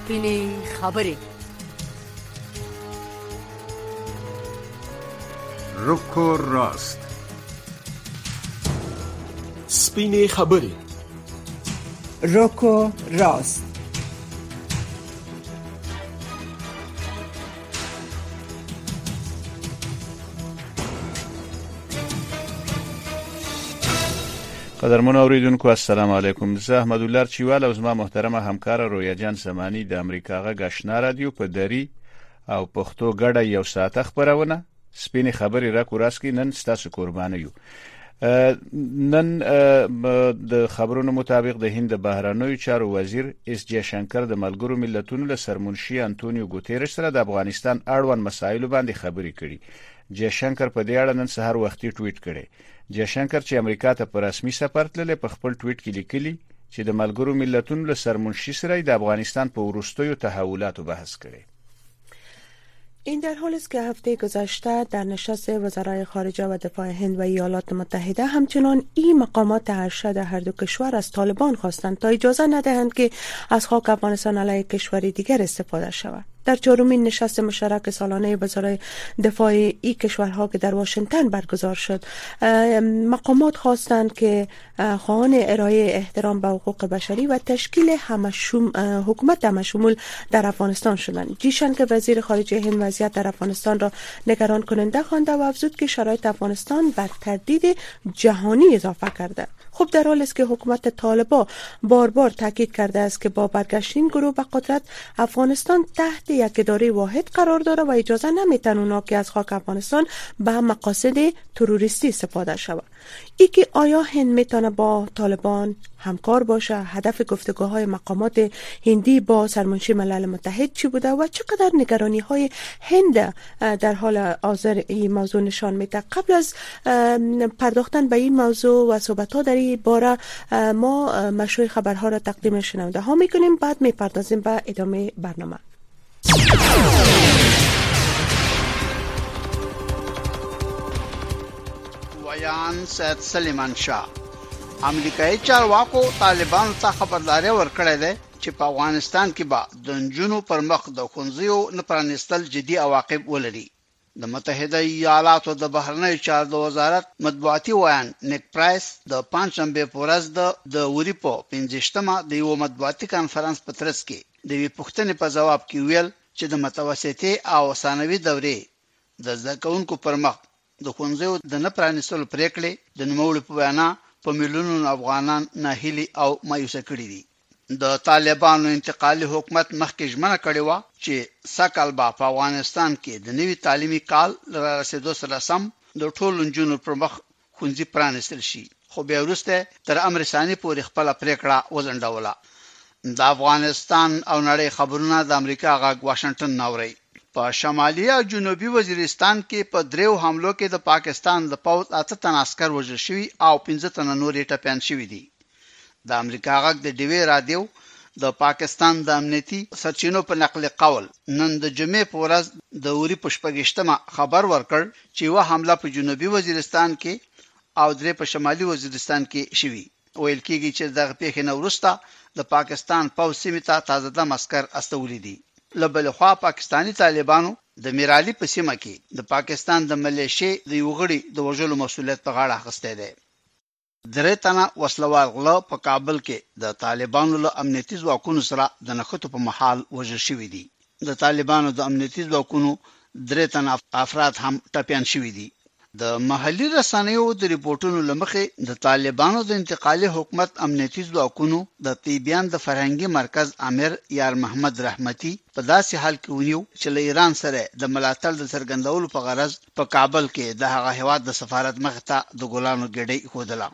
سپینې خبرې. روکو راست. سپینې خبرې. روکو راست. قدرمن اوریدونکو السلام علیکم. زه احمد الله چوال او زما محترمه همکار رویا جان سمانی د امریکا غږ آشنا رادیو په دری او پښتو ګډه یو ساعت خبرونه سپینې خبرې را کوراسکی نن ستاسو قربانه یو. نن د خبرونو مطابق د هند بهرنیو چارو وزیر اس جے شنکر د ملګرو ملتونو له سرمنشي انټونیو ګوتيرس سره د افغانستان اړوند مسایلو باندې خبرې کړي. جے شنکر په دې اړه نن سهار وختي ټویټ کړي. جے شنکر چې امریکا ته په رسمي سفر تللی په خپل ټویټ کې لیکلي چې د ملګرو ملتونو له سرمنشي سره د افغانستان په وروستیو تحولاتو بحث کړي. این در حالی است که هفته گذشته در نشست وزرای خارجه و دفاع هند و ایالات متحده همچنان این مقامات ارشد هر دو کشور از طالبان خواستند تا اجازه ندهند که از خاک افغانستان علیه کشوری دیگر استفاده شود. در چهارمین نشست مشترک سالانه وزرای دفاع این کشورها که در واشنگتن برگزار شد، مقامات خواستند که خواهان ارائه احترام به حقوق بشری و تشکیل حکومت همشمول در افغانستان شدند. جیشن که وزیر خارجه هند وضعیت در افغانستان را نگران کننده خوانده و افزود که شرایط افغانستان بر تردید جهانی اضافه کرده. خب در حالی است که حکومت طالبان بار بار تاکید کرده است که با برگشتن گروه به قدرت افغانستان تحت یک اداره واحد قرار داره و اجازه نمیتن اونا که از خاک افغانستان به مقاصد تروریستی استفاده شود. ای که آیا هند میتونه با طالبان همکار باشه؟ هدف گفتگوهای مقامات هندی با سرمنشی ملل متحد چی بوده و چقدر نگرانی های هند در حال حاضر این موضوع نشان میده؟ قبل از پرداختن به این موضوع و صحبت ها در این باره ما مشروع خبرها را تقدیم شنونده ها میکنیم، بعد میپردازیم به ادامه برنامه. ویان سید سلیمان شاه امریکایي چارواکو طالبانو ته خبرداري ورکړې ده چې په افغانستان کې به د نجونو پر مخ د ښوونځیو نه پرانیستل جدي عواقب ولري. د متحده ایالاتو د بهرنیو چارو د وزارت مطبوعاتي ویان نیک پرایس د پنځشنبه په ورځ د وری په 15مه د یو مطبوعاتي کانفرنس په ترڅ کې د وی پوښتنې په جواب کې ویل چې د متوسطې او ثانوي دورې د زده کوونکو پر مخ د ښوونځیو د نه پرانیستلو پریکړې د نوموړي په وینا په میلیونونو افغانان ناهیلي او مایوسه کړي دي. د طالبانو انتقالي حکومت مخکې ژمنه کړې وه چې سږ به په افغانستان کې د نوي تعلیمي کال را رسېدو سره سم د ټولو نجونو پر مخ ښوونځي پرانیستل شي، خو بیا وروسته تر امر ثاني پورې خپله پریکړه وځنډوله. د افغانستان او نړۍ خبرونه د امریکا غږ واشنگټن ناوري. په شمالي او جنوبي وزیرستان کې په دریو حملو کې د پاکستان د پوځ 8 تن عسكر وژل شوي او 15 تن نور ټپيان شوي دي. د امریکا غږ د ډیوی رادیو د پاکستان د امنیتي سرچینو په نقل قول نن د جمعې په ورځ د اوري په 14مه خبر ورکړ چې یو حمله په جنوبي وزیرستان کې او درې په شمالي وزیرستان کې شوي. ویل کېږي چې دغه پیښې نه وروسته د پاکستان پوځ سیمې ته تازه دم عسكر استولي دي. لبل خوا پاکستانی طالبانو د میرالي په سیمه کې د پاکستان د ملیشي د یو غړي د وژلو مسؤلیت په غاړه اخیسته ده. درې تنه وسلوال غله په کابل کې د طالبانو له امنیتي ځواکونو سره د نښتو په محل وژل شوي دي. د طالبانو د امنیتي ځواکونو درې تنه افراد هم ټپيان شوي دي. د محلي رسنیو د ریپورتونو لمخې د طالبانو د انتقالي حکومت امنیتي ځواکونو د طیبیان د فرهنګي مرکز امیر یار محمد رحمتي په داسې حال کې ونیو چې له ایران سره د ملاتړ د څرګندولو په غرض په کابل کې د هغه هیواد د سفارت مخ ته د ګلانو ګډۍ خودله.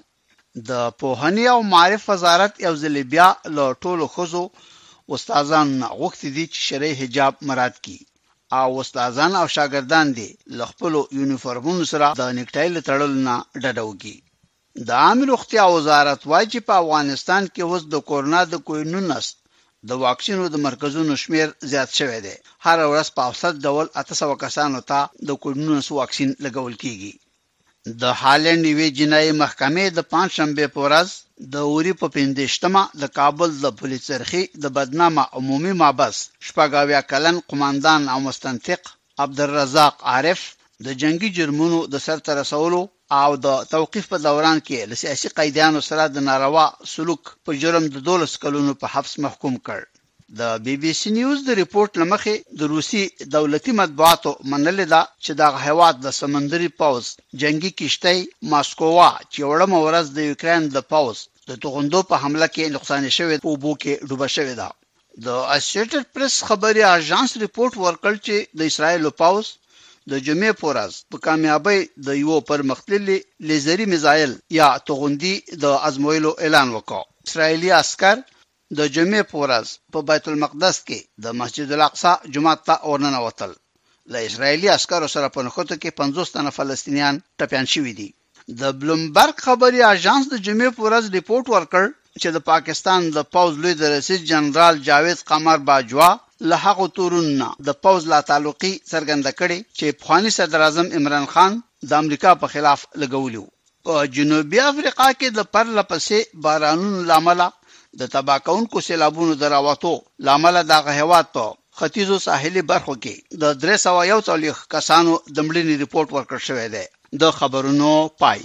د پوهنې او معرف وزارت یو ځل بیا له ټولو ښځو استادانو غوښتي دي چې شرعي حجاب مراعات کړي او استادان او شاګردان دي له خپل یونیفورمونو سره د نیکټای له تړلو نه ډډه وکړي. د عامه روغتیا وزارت وايي چې په افغانستان کې اوس د کورونا د کووید-19 د واکسینو د مرکزونو شمیر زیات شوی دی. هر ورځ په اوسط ډول 800 کسانو ته د کووید-19 واکسین لګول کیږي. د هالند وی جنایي محکمې د پنځشنبه په ورځ د اوري په 15مه د کابل د پولیس چرخي د بدنامه عمومي محبس شپږاویا کلن قوماندان او مستنطق عبدالرزاق عارف د جنگي جرمونو د سرته رسولو او د توقيف په دوران کې له سیاسي قیدیانو سره د ناروا سلوک په جرم د 12 کلونو په حبس محکوم کړ. د بي بي سي نیوز د ریپورت لمخې د روسي دولتي مطبوعاتو منل دا چې د هیواد د سمندري پوز جنگي کشتۍ ماسکووا چې وړم ورځ د یوکرين د پوز د توغندو په حمله کې نقصان شوی او بو کې ډوبه شوی دا. د اسوسییټډ پریس خبري اژانس ریپورت ورکړ چې د اسرایل پوز د جمعې په ورځ په کامیابی د یو پرمختللي لیزري میزایل یا توغندي د ازمویلو اعلان وکړ. اسرایلی عسكر د جمعې په ورځ په بیت المقدس کې د مسجد الاقصی جمعه ته ورننوتل. له اسرایلی عسکرو سره په نخوته کې 50 تنه فلسطینیان ټپيان شوي دي. د بلومبرګ خبري اژانس د جمعې په ورځ ریپورت ورکړ چې د پاکستان د پوز لوی رئیس جنرال جاوید قمر باجوا له هغه تورونه د پوز لا تعلقي څرګنده کړي چې افغاني صدر اعظم عمران خان د امریکا په خلاف لګولیو. په جنوبي افریقا کې د پرلپسې بارانونو لامل د تباکونکو سیلابونو دراواتو لامل د هیواد په ختیځو ساحلي برخو کې د 341 کسانو د مړینې ریپورت ورکړ شوی دی. د خبرونو پای.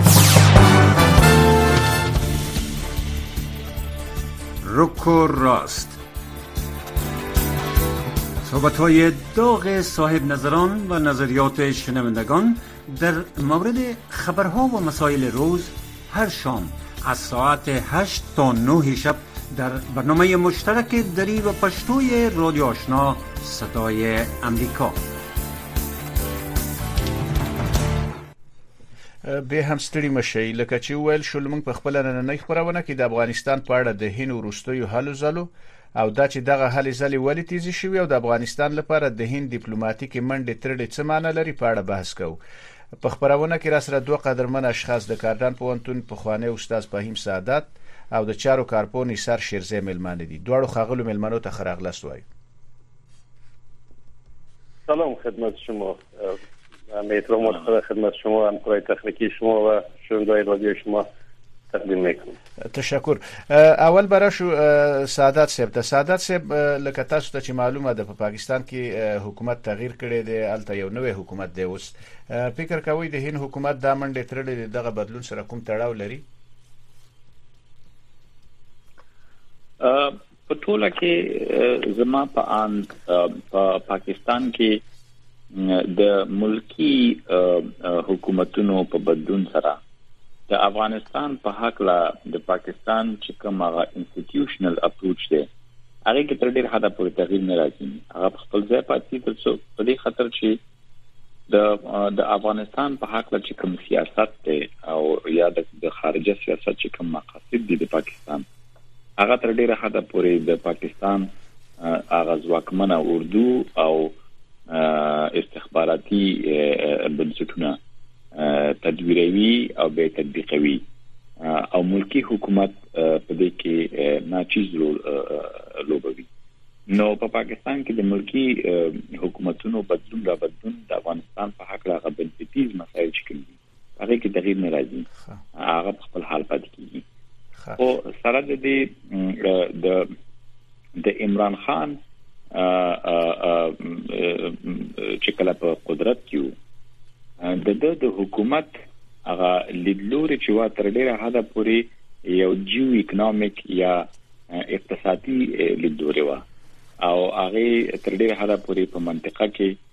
رک و راست. صحبت‌های داغ صاحب نظران و نظریات شنوندگان در مورد خبرها و مسائل روز هر شام از ساعت 8 تا 9 شب در برنامه مشترک دری و پشتوی رادیو آشنا صدای امریکا. به هم ستړي مشي لکه چې ویل شول موږ په خپل نننۍ خبرونه کې د افغانستان په اړه د هند وروستیو هلو ځلو او دا چې دغه هلې ځلې ولې تیزی شوی او د افغانستان لپاره د هند ډیپلوماټیکي منډې ترړې څه معنی لري په اړه بحث کوو. په خبرونه کې را سره دوه قدرمن اشخاص د کاردان پوهنتون پخوانی استاد فهیم سعادت او د چارو کارپونی سر شیرزه ملمانه دي. دوړو خغلو ملمنو ته خراغلست وای. سلام خدمت شما. من احترام خدمت شما، همکارای تکنیکی شما و شنوندگان رادیو شما تقدیم میکنم. تشکر. اول برای شو سعادت صاحب لکه تاسو ته چې معلومه ده په پاکستان کې حکومت تغییر کړی دی، الته یو نوې حکومت دی. اوس فکر کوي د هند حکومت دا منډه ترلې دغه بدلون سره کوم تړاو لري؟ په ټوله کې زما په پاکستان کې د ملکی حکومتونو په بدلون سره د افغانستان په حق لا د پاکستان چې کوم هغه انسټیټیوشنل اپروچ دی هغه کې تر ډیر حدا پورې تغییر نه راځي. هغه خپل ځای پاتې تر څو په دې خاطر چې د افغانستان په حق لا چې کوم سیاست دی او یا د خارجه سیاست چې کوم مقاصد دي د پاکستان هغه تر ډیر حدا پورې د پاکستان هغه ځواکمنه اردو او استخباراتي بنسټونه تدویروي او به تطبیقوي او ملکی حکومت په دې کې ناچیز لوبوي. نو په پاکستان کې د ملکی حکومتونو بدلون د افغانستان په حق لا بنسټیز مسایل چې کوي هغه کې تغییر نه راځي، هغه په خپل حال پاتې کیږي. او سره د عمران خان چې کله په قدرت کې د حکومت هغه لیدلوري چې وا تر ډیره حدا پورې یو جیو اکونومیک یا اقتصادي لیدلوري وا او هغه تر ډیره حدا پورې په منطقه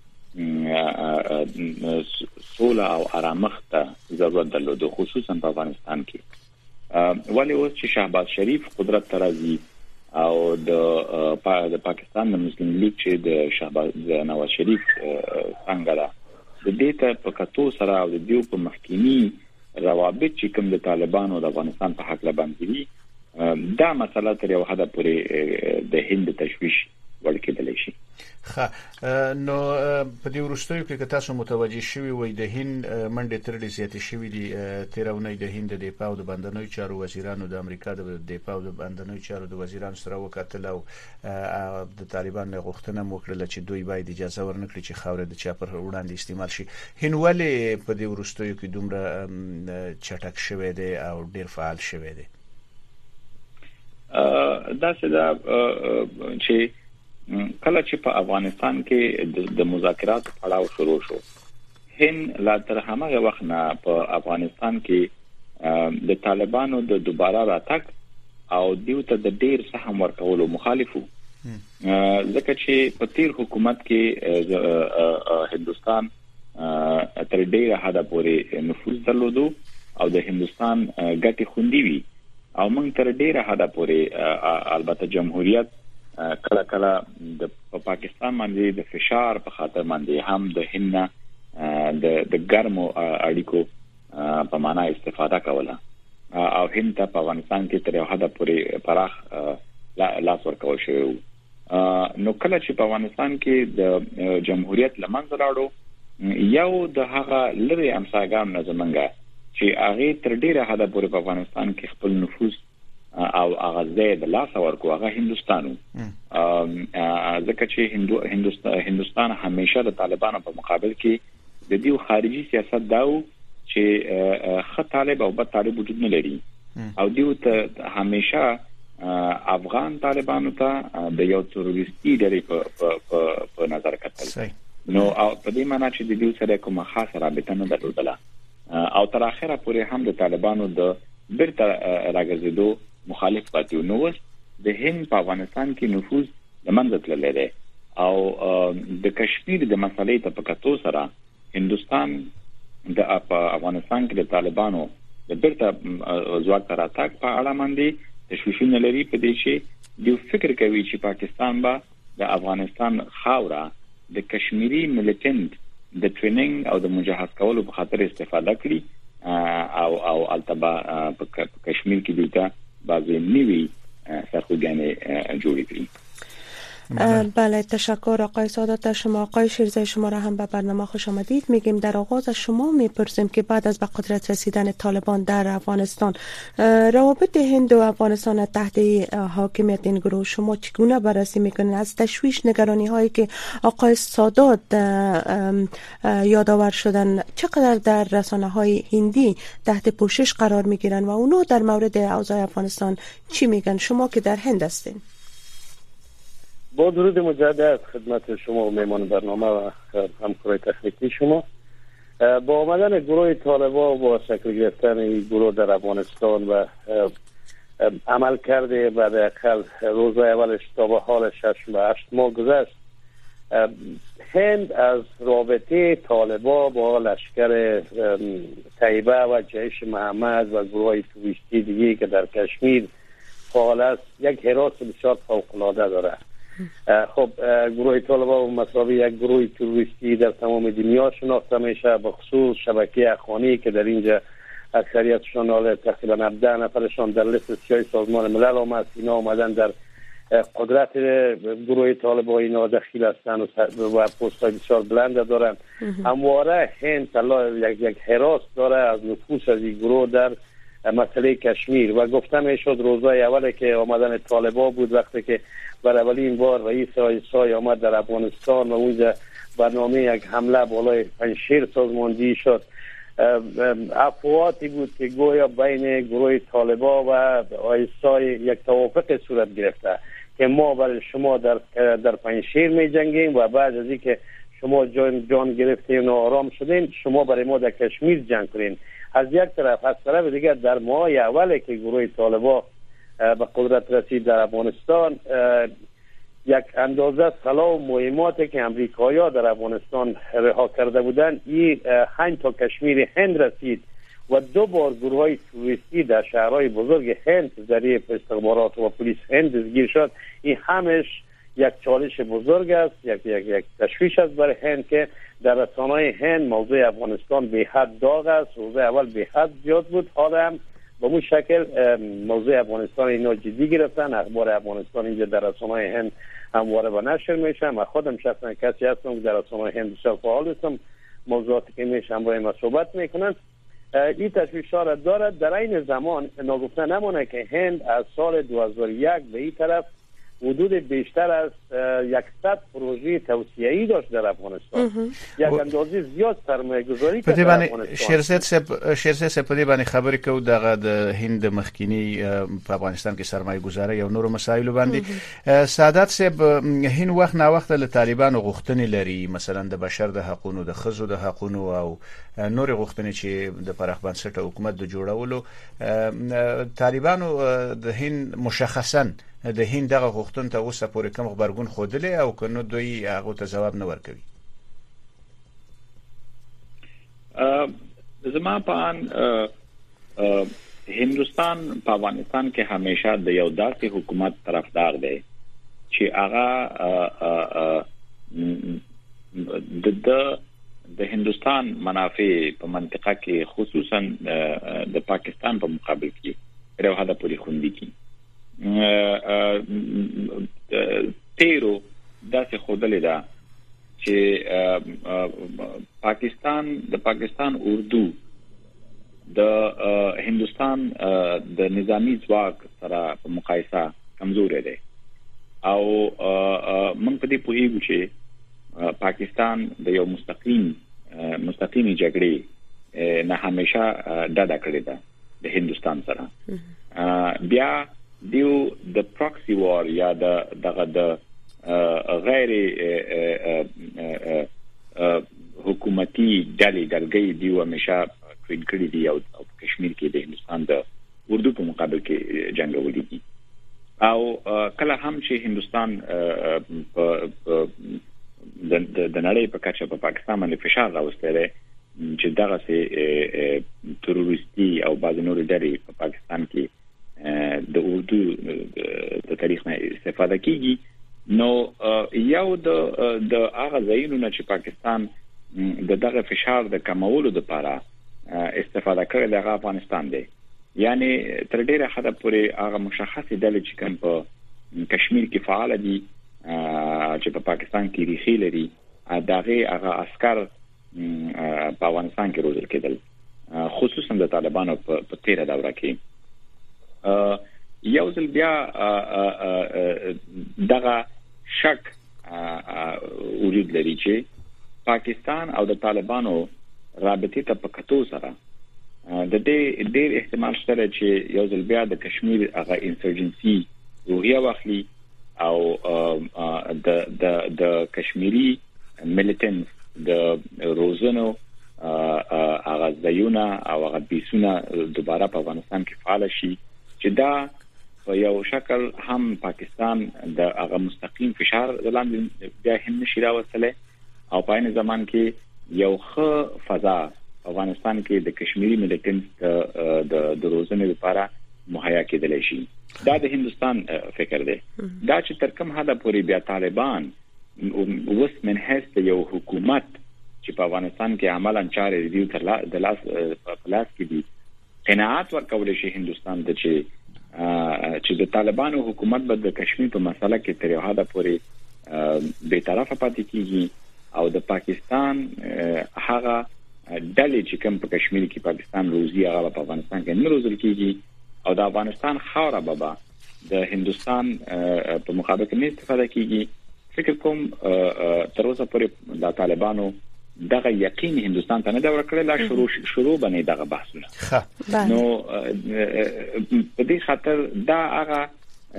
کې سوله او آرامښت ضرورت درلود، خصوصا په افغانستان کې. ولی اوس چې شهباز شریف قدرت ترازی او د پاکستان د مسلم لیگ چې د شهباز نواز شریف څنګه دا د دې ته په کتو سره او د دیو په مخکینی روابط چې کوم د طالبانو او د افغانستان په حق لا باندې دا مسله تر یو حد پورې د هند تشویش وړ کېدلی شي. نو په دې وروستیو کې تاسو متوجه شوي وي د هند منډه تر ډیره زیاتې شوې دي. تیرونی د هند د دفاع او د بندنوي چارو وزیرانو د امریکا د دفاع او د بندنوي چارو د وزیرانو سره وکتل او د طالبان غوښتنه وکړه چې دوی باید اجازه ورنکړي چې خاور د چا پر وړاندې استعمال شي. هند ولې په دې وروستیو کې دومره چټک شوی دی او ډیر فعال شوی دی؟ دا څه دا چې کله چې په افغانستان کې د مذاکرات پړاو شروع شو، هند لا تر هغه وخت نه په افغانستان کې د طالبانو د دوباره راتګ او دیو ته د ډیر سهم ورکولو مخالفو. ځکه چې په تیر حکومت کې هندستان تر ډیره حد پورې نفوذ درلودو او د هندستان ګټې خوندي وي او موږ تر ډیره حد پورې البته جمهوریت کله کله د پاکستان باندې د فشار په خاطر باندې هم د هند د ګرمو اړیکو په معنا استفاده کوله او هند په افغانستان کې تر حد پورې پراخ لاس ورکول شوی. نو کله چې په افغانستان کې د جمهوریت لمنځه راوړو، یو د هغه لری امساګان نه زمونږه چې هغه تر ډیره حد پورې په افغانستان کې خپل نفوذ او هغه زید لاس ورکو هغه هندستانو. ځکه چې هندستان همیشه د طالبانو په مقابل کې د دیو خارجي سیاست داو چې خه طالب او بد طالب وجود نه لري او دیو ته همیشه افغان طالبانو ته د یو تروریستي ډلې په نظر کتل. نو په دې معنی چې د دیو سره کومه خاصه رابطه نه درلودله او تر اخره پورې هم د طالبانو د بیرته راګرځېدو مخالف پاتې. نو د هند په افغانستان کې نفوذ لمنځه تللی دی او د کشمیر د مسلې ته په کتو سره هندستان د افغانستان کې د طالبانو د بیرته ځواک ته راتګ په اړه باندې تشویشونه لري په دې چې دوی فکر کوي چې پاکستان به د افغانستان خاوره د کشمیری ملیټنټ د ټریننګ او د مجهز کولو په خاطر استفاده کړي او التبا په کشمیر کې دوی بعضی نیوی سرخوگانه جوړی کړی. بله، تشکر آقای سادات از شما. آقای شیرزای شما را هم به برنامه خوش آمدید میگیم. در آغاز از شما میپرسیم که بعد از به قدرت رسیدن طالبان در افغانستان روابط هند و افغانستان تحت حاکمیت این گروه شما چگونه بررسی میکنید؟ از تشویش نگرانی هایی که آقای سادات یادآور شدن چقدر در رسانه های هندی تحت پوشش قرار میگیرن و اونا در مورد اوضاع افغانستان چی میگن؟ شما که در هند هستین. با درود مجدد خدمت شما و میمان برنامه و همکارای تکنیکی شما. با آمدن گروه طالبان و با شکل گرفتن این گروه در افغانستان و عمل کرده بعد اقل روز اولش تا به حال 6 و 8 ماه گذشت، هند از رابطه طالبان با لشکر طیبه و جیش محمد و گروه توریستی دیگه که در کشمیر فعال است یک حراس بسیار فوق‌العاده داره. خب گروه طالبان مساوی یک گروه توریستی در تمام دنیا شناخته میشه، به خصوص شبکه اخوانی که در اینجا اکثریتشان حالا تقریبا 17 نفرشان در لیست سیاه سازمان ملل آمد. اینا آمدن در قدرت گروه طالبان اینا دخیل هستند و پست های بسیار بلند دارن. همواره هند یک حراس داره از نفوذ از این گروه در مسئله کشمیر و گفته میشد روزای اولی که آمدن طالبان بود وقتی که برای اولین بار رئیس آیسای آمد در افغانستان و اونجا برنامه یک حمله بالای پنجشیر سازماندهی شد. افواهاتی بود که گویا بین گروه طالبان و آیسای یک توافق صورت گرفته که ما برای شما در پنجشیر می جنگیم و بعد از اینکه شما جان گرفتین و آرام شدین شما برای ما در کشمیر جنگ کنین. از یک طرف، از طرف دیگر در ماه اولی که گروه طالبان به قدرت رسید در افغانستان یک اندازه سلاح و مهماتی که امریکایی‌ها در افغانستان رها کرده بودند این هند تا کشمیر هند رسید و 2 بار گروه‌های توریستی در شهرهای بزرگ هند ذریعه استخبارات و پلیس هند دستگیر شد. این همش یک چالش بزرگ است، یک تشویش است برای هند که در رسانه‌های هند موضوع افغانستان به حد داغ است. روز اول به حد زیاد بود، حالا هم به اون شکل موضوع افغانستان اینا جدی گرفتن. اخبار افغانستان اینجا در رسانه‌های هند همواره و نشر میشه. من خودم شخصا کسی هستم که در آسمان هند بسیار فعال هستم، موضوعاتی که میشه همراه ما صحبت میکنن. این تشویش‌ها دارد. در این زمان ناگفته نمونه که هند از سال 2001 به این طرف حدود بیشتر از 100 پروژه توسعه‌ای داشت در افغانستان. یک اندازه زیاد سرمایه‌گذاری کرد در افغانستان. شیرزاد په دې باندې خبرې کوو د هند مخکینی په افغانستان کې سرمایه‌ګذاري او نورو مسایلو باندې. سعادت صاحب هند وخت نه وخت له طالبانو غوښتنې لري، مثلا د بشر د حقوقو، د ښځو د حقوقو او نور غوښتنې چې د پراخ بنسټه حکومت د جوړولو طالبانو د هند مشخصاً د هند دغه غوښتنه ته اوسه پورې کوم خبرګون خوده او کنه دوی هغه ته جواب نه ورکوي. زما په هندستان په افغانستان کې همیشه د یو داسې حکومت طرفدار دی چې هغه د هندستان منافع په منطقه کې خصوصا د پاکستان په مقابل کې یو هدا پوری خوندي کی تیرو داسې خودلې ده چې پاکستان اردو د هندستان د نظامی ځواک سره په مقایسه کمزور دی او موږ په دې پوهیږو چې پاکستان د یو مستقیمي جګړې نه همیشه ډډه کړې ده د هندستان سره. بیا دیو د پراکسی وار یا د غیر حکومتي ډلګۍ دیو همیشه کړی کړی دی او کشمیر کې د هندستان د اردو په مقابل کې جنگولې دي او کله هم چې هندستان د نړۍ په کچه په پاکستان باندې فشار راوستل چې دغه سي تروریستي او بعض نور ډلې په پاکستان کې د اردو د تاریخ نه استفاده کیږي نو یو د هغه ځایونو نه چې پاکستان دغه فشار د کمولو لپاره استفاده کوي د افغانستان دی، یعنی تر ډیره حد پورې هغه مشخصه ډلې چې کوم په کشمیر کې فعال دي چې په پاکستان کې ریښې لري دغه هغه عسكر په افغانستان کې روزل کېدل خصوصا د طالبانو په تیره دوره کې یو ځل بیا دغه شک وجود لري چې پاکستان او د طالبانو رابطه ته په کتو سره د دې ډېر احتمال شته چې یو ځل بیا د کشمیر هغه انسرجنسي روحیه واخلي او د کشمیری ملیټنټ د روزنو هغه ځایونه او هغه بیسونه دوباره په افغانستان کې فعال شي چې دا په یو شکل هم پاکستان د هغه مستقیم فشار لاندې بیا هم نشي راوستلی او په عین زمان کې یو ښه فضا افغانستان کې د کشمیری ملیټنټ د روزنې لپاره مهیا کېدلی شي. دا د هندستان فکر دی. دا چې تر کوم حد پورې بیا طالبان اوس منحص یو حکومت چې په افغانستان کې عملاً چارې دی د لاس کې دي قناعت ورکول شي هندستان ته چې د طالبانو حکومت به د کشمیر په مسله کې تر یو حد پورې به طرفه پاتې کیږي او د پاکستان هغه ډلې چې کوم په کشمیر کې پاکستان روزي هغه په افغانستان کې نه روزل کیږي او د افغانستان خاوره به د هندستان په مقابل کې نه استفاده کیږي. فکر کوم تر اوسه پورې د طالبانو دغه یقین هندستان ته نه دا ورکړل لا شروع باندې دغه بحثونه نو په دې خاطر دا هغه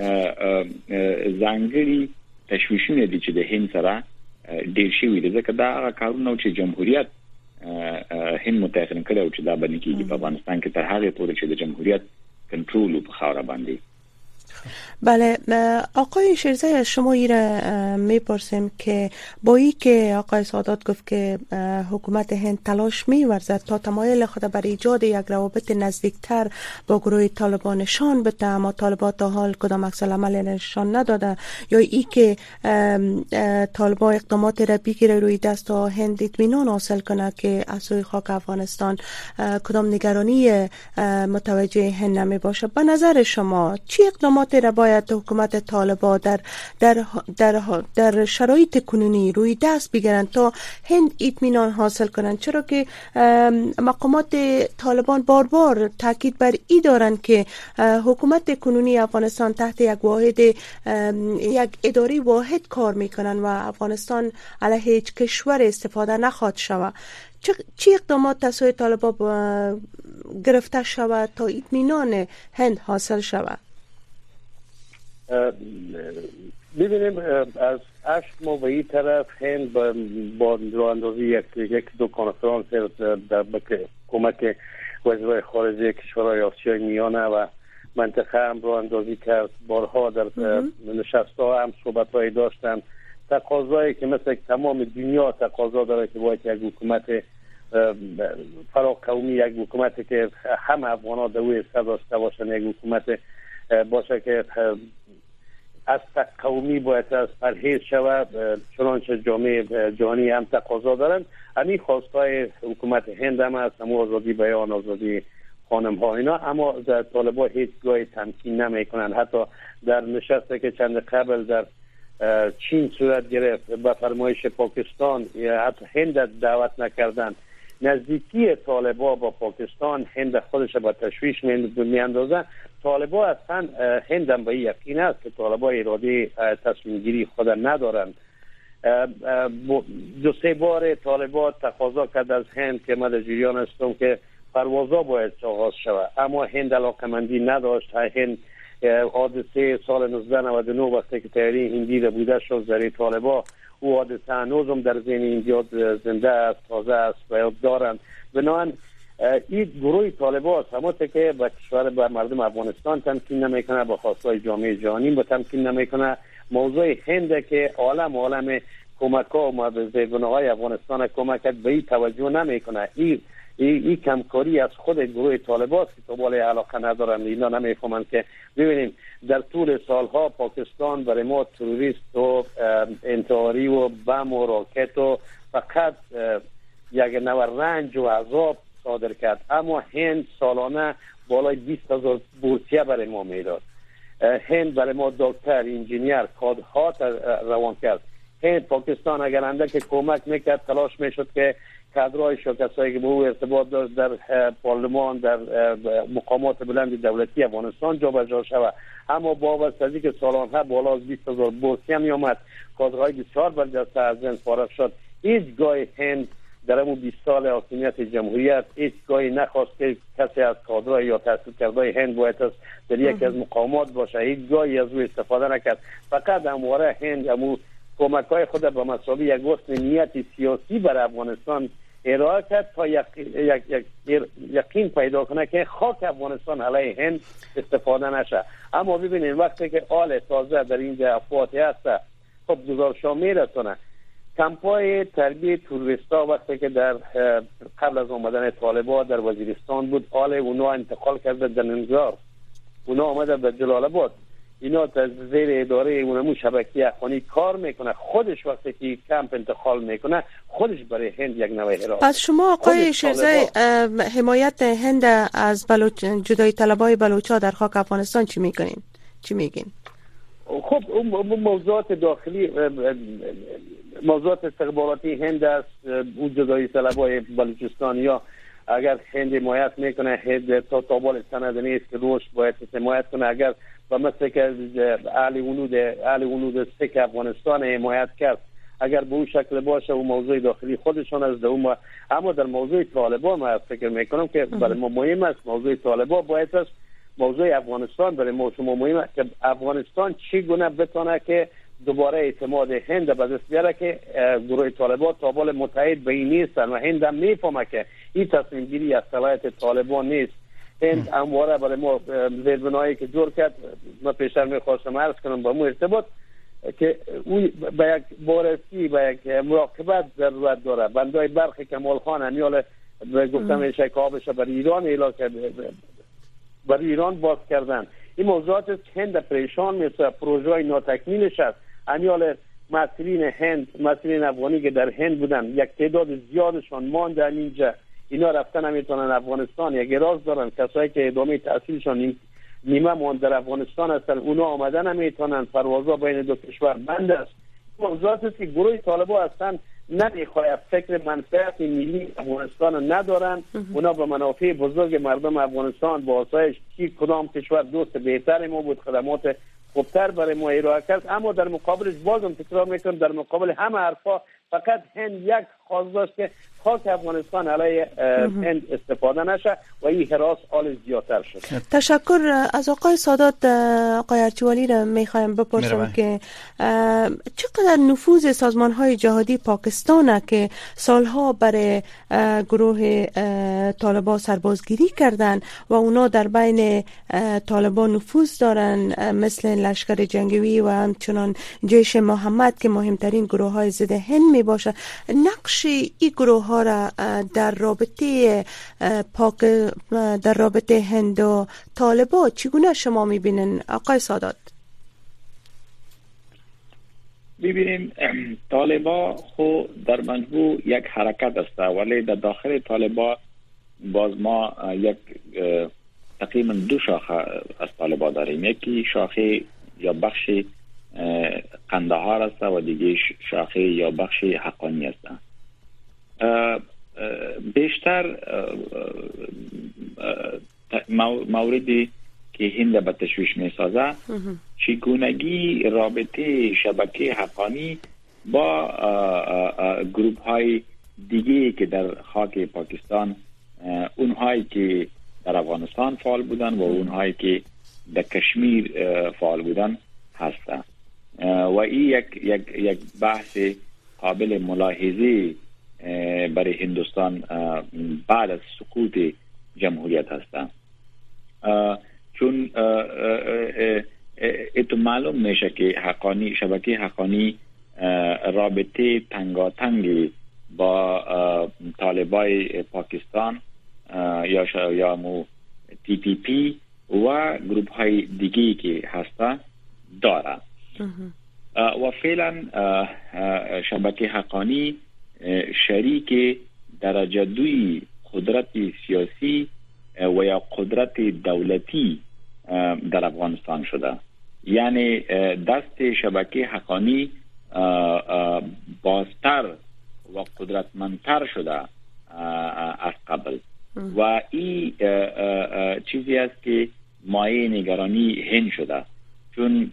ځانګړي تشویشونه دي چې د هند سره ډیر شي وي ځکه دا هغه کارونه چې جمهوریت هند متأخرن کړو چې دا باندې کېږي په افغانستان کې تر هغه پورې چې د جمهوریت کنترل په خاور باندې. بله آقای شیرزای از شما ایره میپرسیم که با ای که آقای سادات گفت که حکومت هند تلاش میورزد تا تمایل خود بر ایجاد یک روابط نزدیکتر با گروه طالبان نشان بده اما طالبان تا حال کدام عکس العمل نشان نداده یا ای که طالبان اقدامات را بگیره روی دست تا هند اطمینان حاصل کنه که از سوی خاک افغانستان کدام نگرانی متوجه هند نمی باشه. به نظر شما چی اقدامات اقداماتی را باید حکومت طالبان در شرایط کنونی روی دست بگیرند تا هند اطمینان حاصل کنند، چرا که مقامات طالبان بار بار تاکید بر این دارند که حکومت کنونی افغانستان تحت یک اداره واحد کار میکنند و افغانستان علیه هیچ کشور استفاده نخواهد شود. چه اقدامات تصویب طالبان گرفته شود تا اطمینان هند حاصل شود؟ ببینیم از 8 ماه به این طرف هند با راهاندازی یک دو کنفرانس در کمک وزرای خارجه کشورهای آسیای میانه و منطقه هم راهاندازی کرد. بارها در نشست‌ها هم صحبت‌هایی داشتن. تقاضایی که مثل تمام دنیا تقاضا داره که باید یک حکومت فراقومی، یک حکومتی که همه افغان‌ها در اوی سر داشته باشن، یک حکومت باشه که از قومی باید از پرهیز شود، چنانچه جامعه جهانی هم تقاضا دارند. همین خواستای حکومت هند هم هست، همون آزادی بیان، آزادی خانم ها اینا، اما در طالبان هیچگاه تمکین نمی کنند. حتی در نشسته که چند قبل در چین صورت گرفت به فرمایش پاکستان، حتی هند دعوت نکردند. نزدیکی طالبان با پاکستان هند خودش به تشویش میاندازه. طالبان اصلا هند هم به یقین است که طالبان اراده تصمیم گیری خود ندارند. دو سه بار طالبان تقاضا کرد از هند که من در جریان هستم که پروازها باید آغاز شود، اما هند علاقمندی نداشت. هند حادثه سال 1999 وقتی که طیاره هندی را بوده شد در طالبان، او حادثه هنوزم در ذهن ایندیا زنده است، تازه است و یاد دارند. بنابراین این گروه طالبان همونطور که به کشور به مردم افغانستان تمکین نمیکنه، به خواستای جامعه جهانی به تمکین نمیکنه. موضوع هند که عالم کمک ها و زیربناهای افغانستان کمک به این توجه نمیکنه. این کمکاری از خود گروه طالبان که طبال علاقه ندارن، اینا نمیفهمند که ببینیم در طول سالها پاکستان برای ما تروریست و انتحاری و بم و راکت و فقط یک نوع رنج و عذاب صادر کرد، اما هند سالانه بالای 20,000 بورسیه برای ما میداد. هند برای ما دکتر، انجینیر، کادرها روان کرد. هند پاکستان اگر اندک کمک میکرد تلاش میشد که کادرهای کسایی که به او ارتباط داشت در پارلمان، در مقامات بلند دولتی افغانستان جابجا شود، اما با واسطه که سالانه بالا از 20,000 بورسیه می آمد، کادرهای بسیار برجسته از هند فارغ شد. هیچگاه هند در همون 20 سال حاکمیت جمهوریت هیچگاهی نخواست که کسی از کادرهای یا تحصیل کرده هند باید در یکی از مقامات باشه. هیچگاهی از او استفاده نکرد. فقط همواره هند همون کمک‌های خود به مسابقه یک وسط نیت سیاسی برای افغانستان ارائه کرد تا یقین پیدا کنه که خاک افغانستان علیه هند استفاده نشه. اما ببینید وقتی که آل تازه در اینجا افواتی هست، خب گزارش‌ها میرسونه کمپای تربیه توریستا وقتی که در قبل از آمدن طالبان در وزیرستان بود، آل اونا انتقال کرده در ننگرهار، اونا آمده به جلال آباد، اینا از زیر اداره اونمو شبکه افغانی کار میکنه. خودش وقتی که کمپ انتقال میکنه خودش برای هند یک نوع حراس. پس شما آقای شیرزای حمایت هند از جدایی طلبای بلوچا در خاک افغانستان چی میکنین؟ چی میگین؟ خب موضوعات داخلی، موضوعات استخباراتی هند است. اون جدایی طلبای بلوچستان یا اگر هند حمایت میکنه، هند تا طابال سند نیست که روش باید حمایت کنه. اگر و مثل که اهل ونود سک افغانستان حمایت کرد، اگر به اون شکل باشه و موضوع داخلی خودشان از دوم. اما در موضوع طالبان ما فکر میکنم که برای ما مهم است موضوع طالبان باید است، موضوع افغانستان برای ما شما مهم است که افغانستان چگونه بتونه که دوباره اعتماد هند به دست بیاره که گروه طالبان طابال متحد به این نیستن و هند هم میفهمه که این تصمیم گیری از صلاحیت طالبان نیست. هند همواره برای ما زیربنایی که جور کرد، من پیشتر میخواستم عرض کنم با مو ارتباط که او به یک بارسی به یک مراقبت ضرورت داره. بندای برخی کمال خان همیال گفتم ایشه که آبش برای ایران برای ایران باز کردن. این موضوعات هند پریشان میشه، پروژه های ناتکمیلش است. همیال مسئولین هند، مسئولین افغانی که در هند بودن، یک تعداد زیادشان ماندن اینجا، اینا رفتن نمیتونن افغانستان، یک راز دارن. کسایی که ادامه تحصیلشان نیمه مان در افغانستان هستند، اونا آمدن نمیتونن، پروازها بین دو کشور بند است. موضوعات است که گروه طالبان هستند نمیخواهد فکر منفعت ملی افغانستان ندارن. اونا به منافع بزرگ مردم افغانستان با آسایش کدام کشور دوست بهتر ما بود، خدمات خوبتر برای ما ارائه کرد، اما در مقابلش بازم تکرار میکنم در مقابل همه حرفا فقط هند یک خواست داشت که خاک افغانستان علیه هند استفاده نشه و این هراس آل زیادتر شد. تشکر. از آقای سادات آقای ارچیوالی را میخوایم بپرسم که چقدر نفوذ سازمان های جهادی پاکستان که سالها برای گروه طالبان سربازگیری کردن و اونا در بین طالبان نفوذ دارن، مثل لشکر جنگی و همچنان جیش محمد که مهمترین گروه های ضد هند می باشه. نقش این گروه ها را در رابطه هند و طالبان چگونه شما میبینین آقای سادات؟ ببینیم طالبان خو در مجموع یک حرکت است، ولی در داخل طالبان باز ما یک تقریبا دو شاخه از طالبان داریم. یکی شاخه یا بخش قندهار است و دیگه شاخه یا بخش حقانی است. بیشتر موردی که هند به تشویش می سازه چگونگی رابطه شبکه حقانی با گروپ های دیگه که در خاک پاکستان، اونهایی که در افغانستان فعال بودن و اونهایی که در کشمیر فعال بودن هستند و این یک بحث قابل ملاحظه برای هندوستان بعد از سقوط جمهوریت هستند، چون اتو معلوم میشه که شبکه حقانی رابطه تنگاتنگی با طالبای پاکستان یا تی پی پی و گروپ های دیگی که هستند داره و فعلا شبکه حقانی شریک درجه دوی قدرت سیاسی و یا قدرت دولتی در افغانستان شده. یعنی دست شبکه حقانی بازتر و قدرتمندتر شده از قبل و این چیزی است که مایه نگرانی هند شده، چون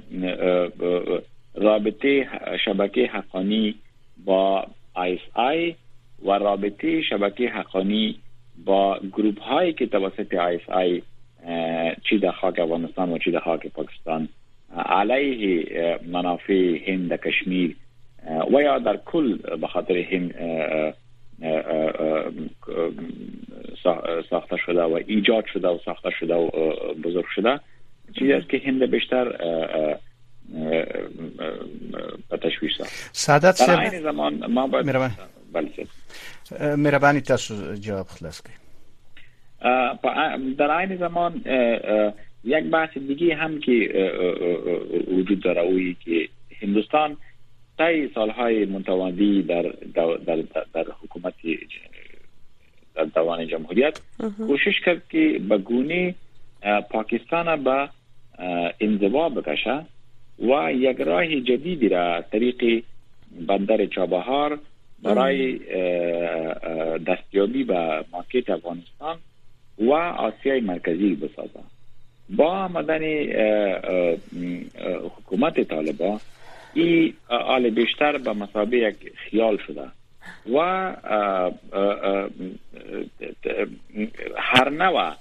رابطه شبکه حقانی با ISI و رابطه شبکه حقانی با گروپ هایی که توسط ISI چی در خاک افغانستان و چی در خاک پاکستان علیه منافع هند در کشمیر و یا در کل به خاطر هند ساخته شده و ایجاد شده و ساخته شده و بزرگ شده، چیزی است که هند بیشتر به تشویش سعادت در این زمان ما باید مهربانی تاسو جواب خلاص کنید. در این زمان یک بحث دیگه هم که وجود داره اویی که هندوستان طی سالهای متمادی در حکومت در دوران جمهوریت کوشش کرد که به گونه پاکستان به انزوا بکشه و یک راه جدیدی را طریق بندر چابهار برای دستیابی به مارکت افغانستان و آسیای مرکزی بسازه. با آمدن حکومت طالبان این آل بیشتر به مثابه یک خیال شده و هر نوع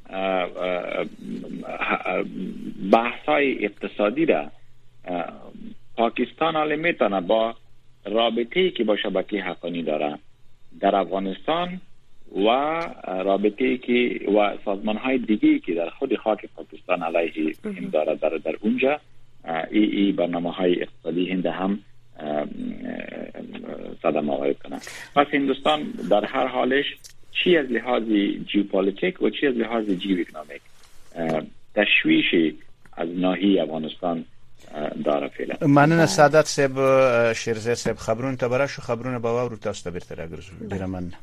بحث‌های اقتصادی را پاکستان حالا میتونه با رابطه‌ای که با شبکه حقانی داره در افغانستان و رابطه‌ای که و سازمان‌های دیگه‌ای که در خود خاک پاکستان علیه هند داره در اونجا این برنامه‌های اقتصادی هند هم صدمه وارد کنه. پس هندوستان در هر حالش چی از لحاظ جیوپولیتیک و چی از لحاظ جیواکنومیک تشویش از ناحیه افغانستان داره فعلا. مننه سعادت صاحب شیرزه صاحب خبرون ته برا شو خبرونه با ورو تاسو ته بیرته راګرځو ډیره مننه.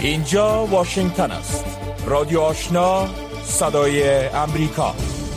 اینجا واشنگتن است. رادیو آشنا، صدای امریکا.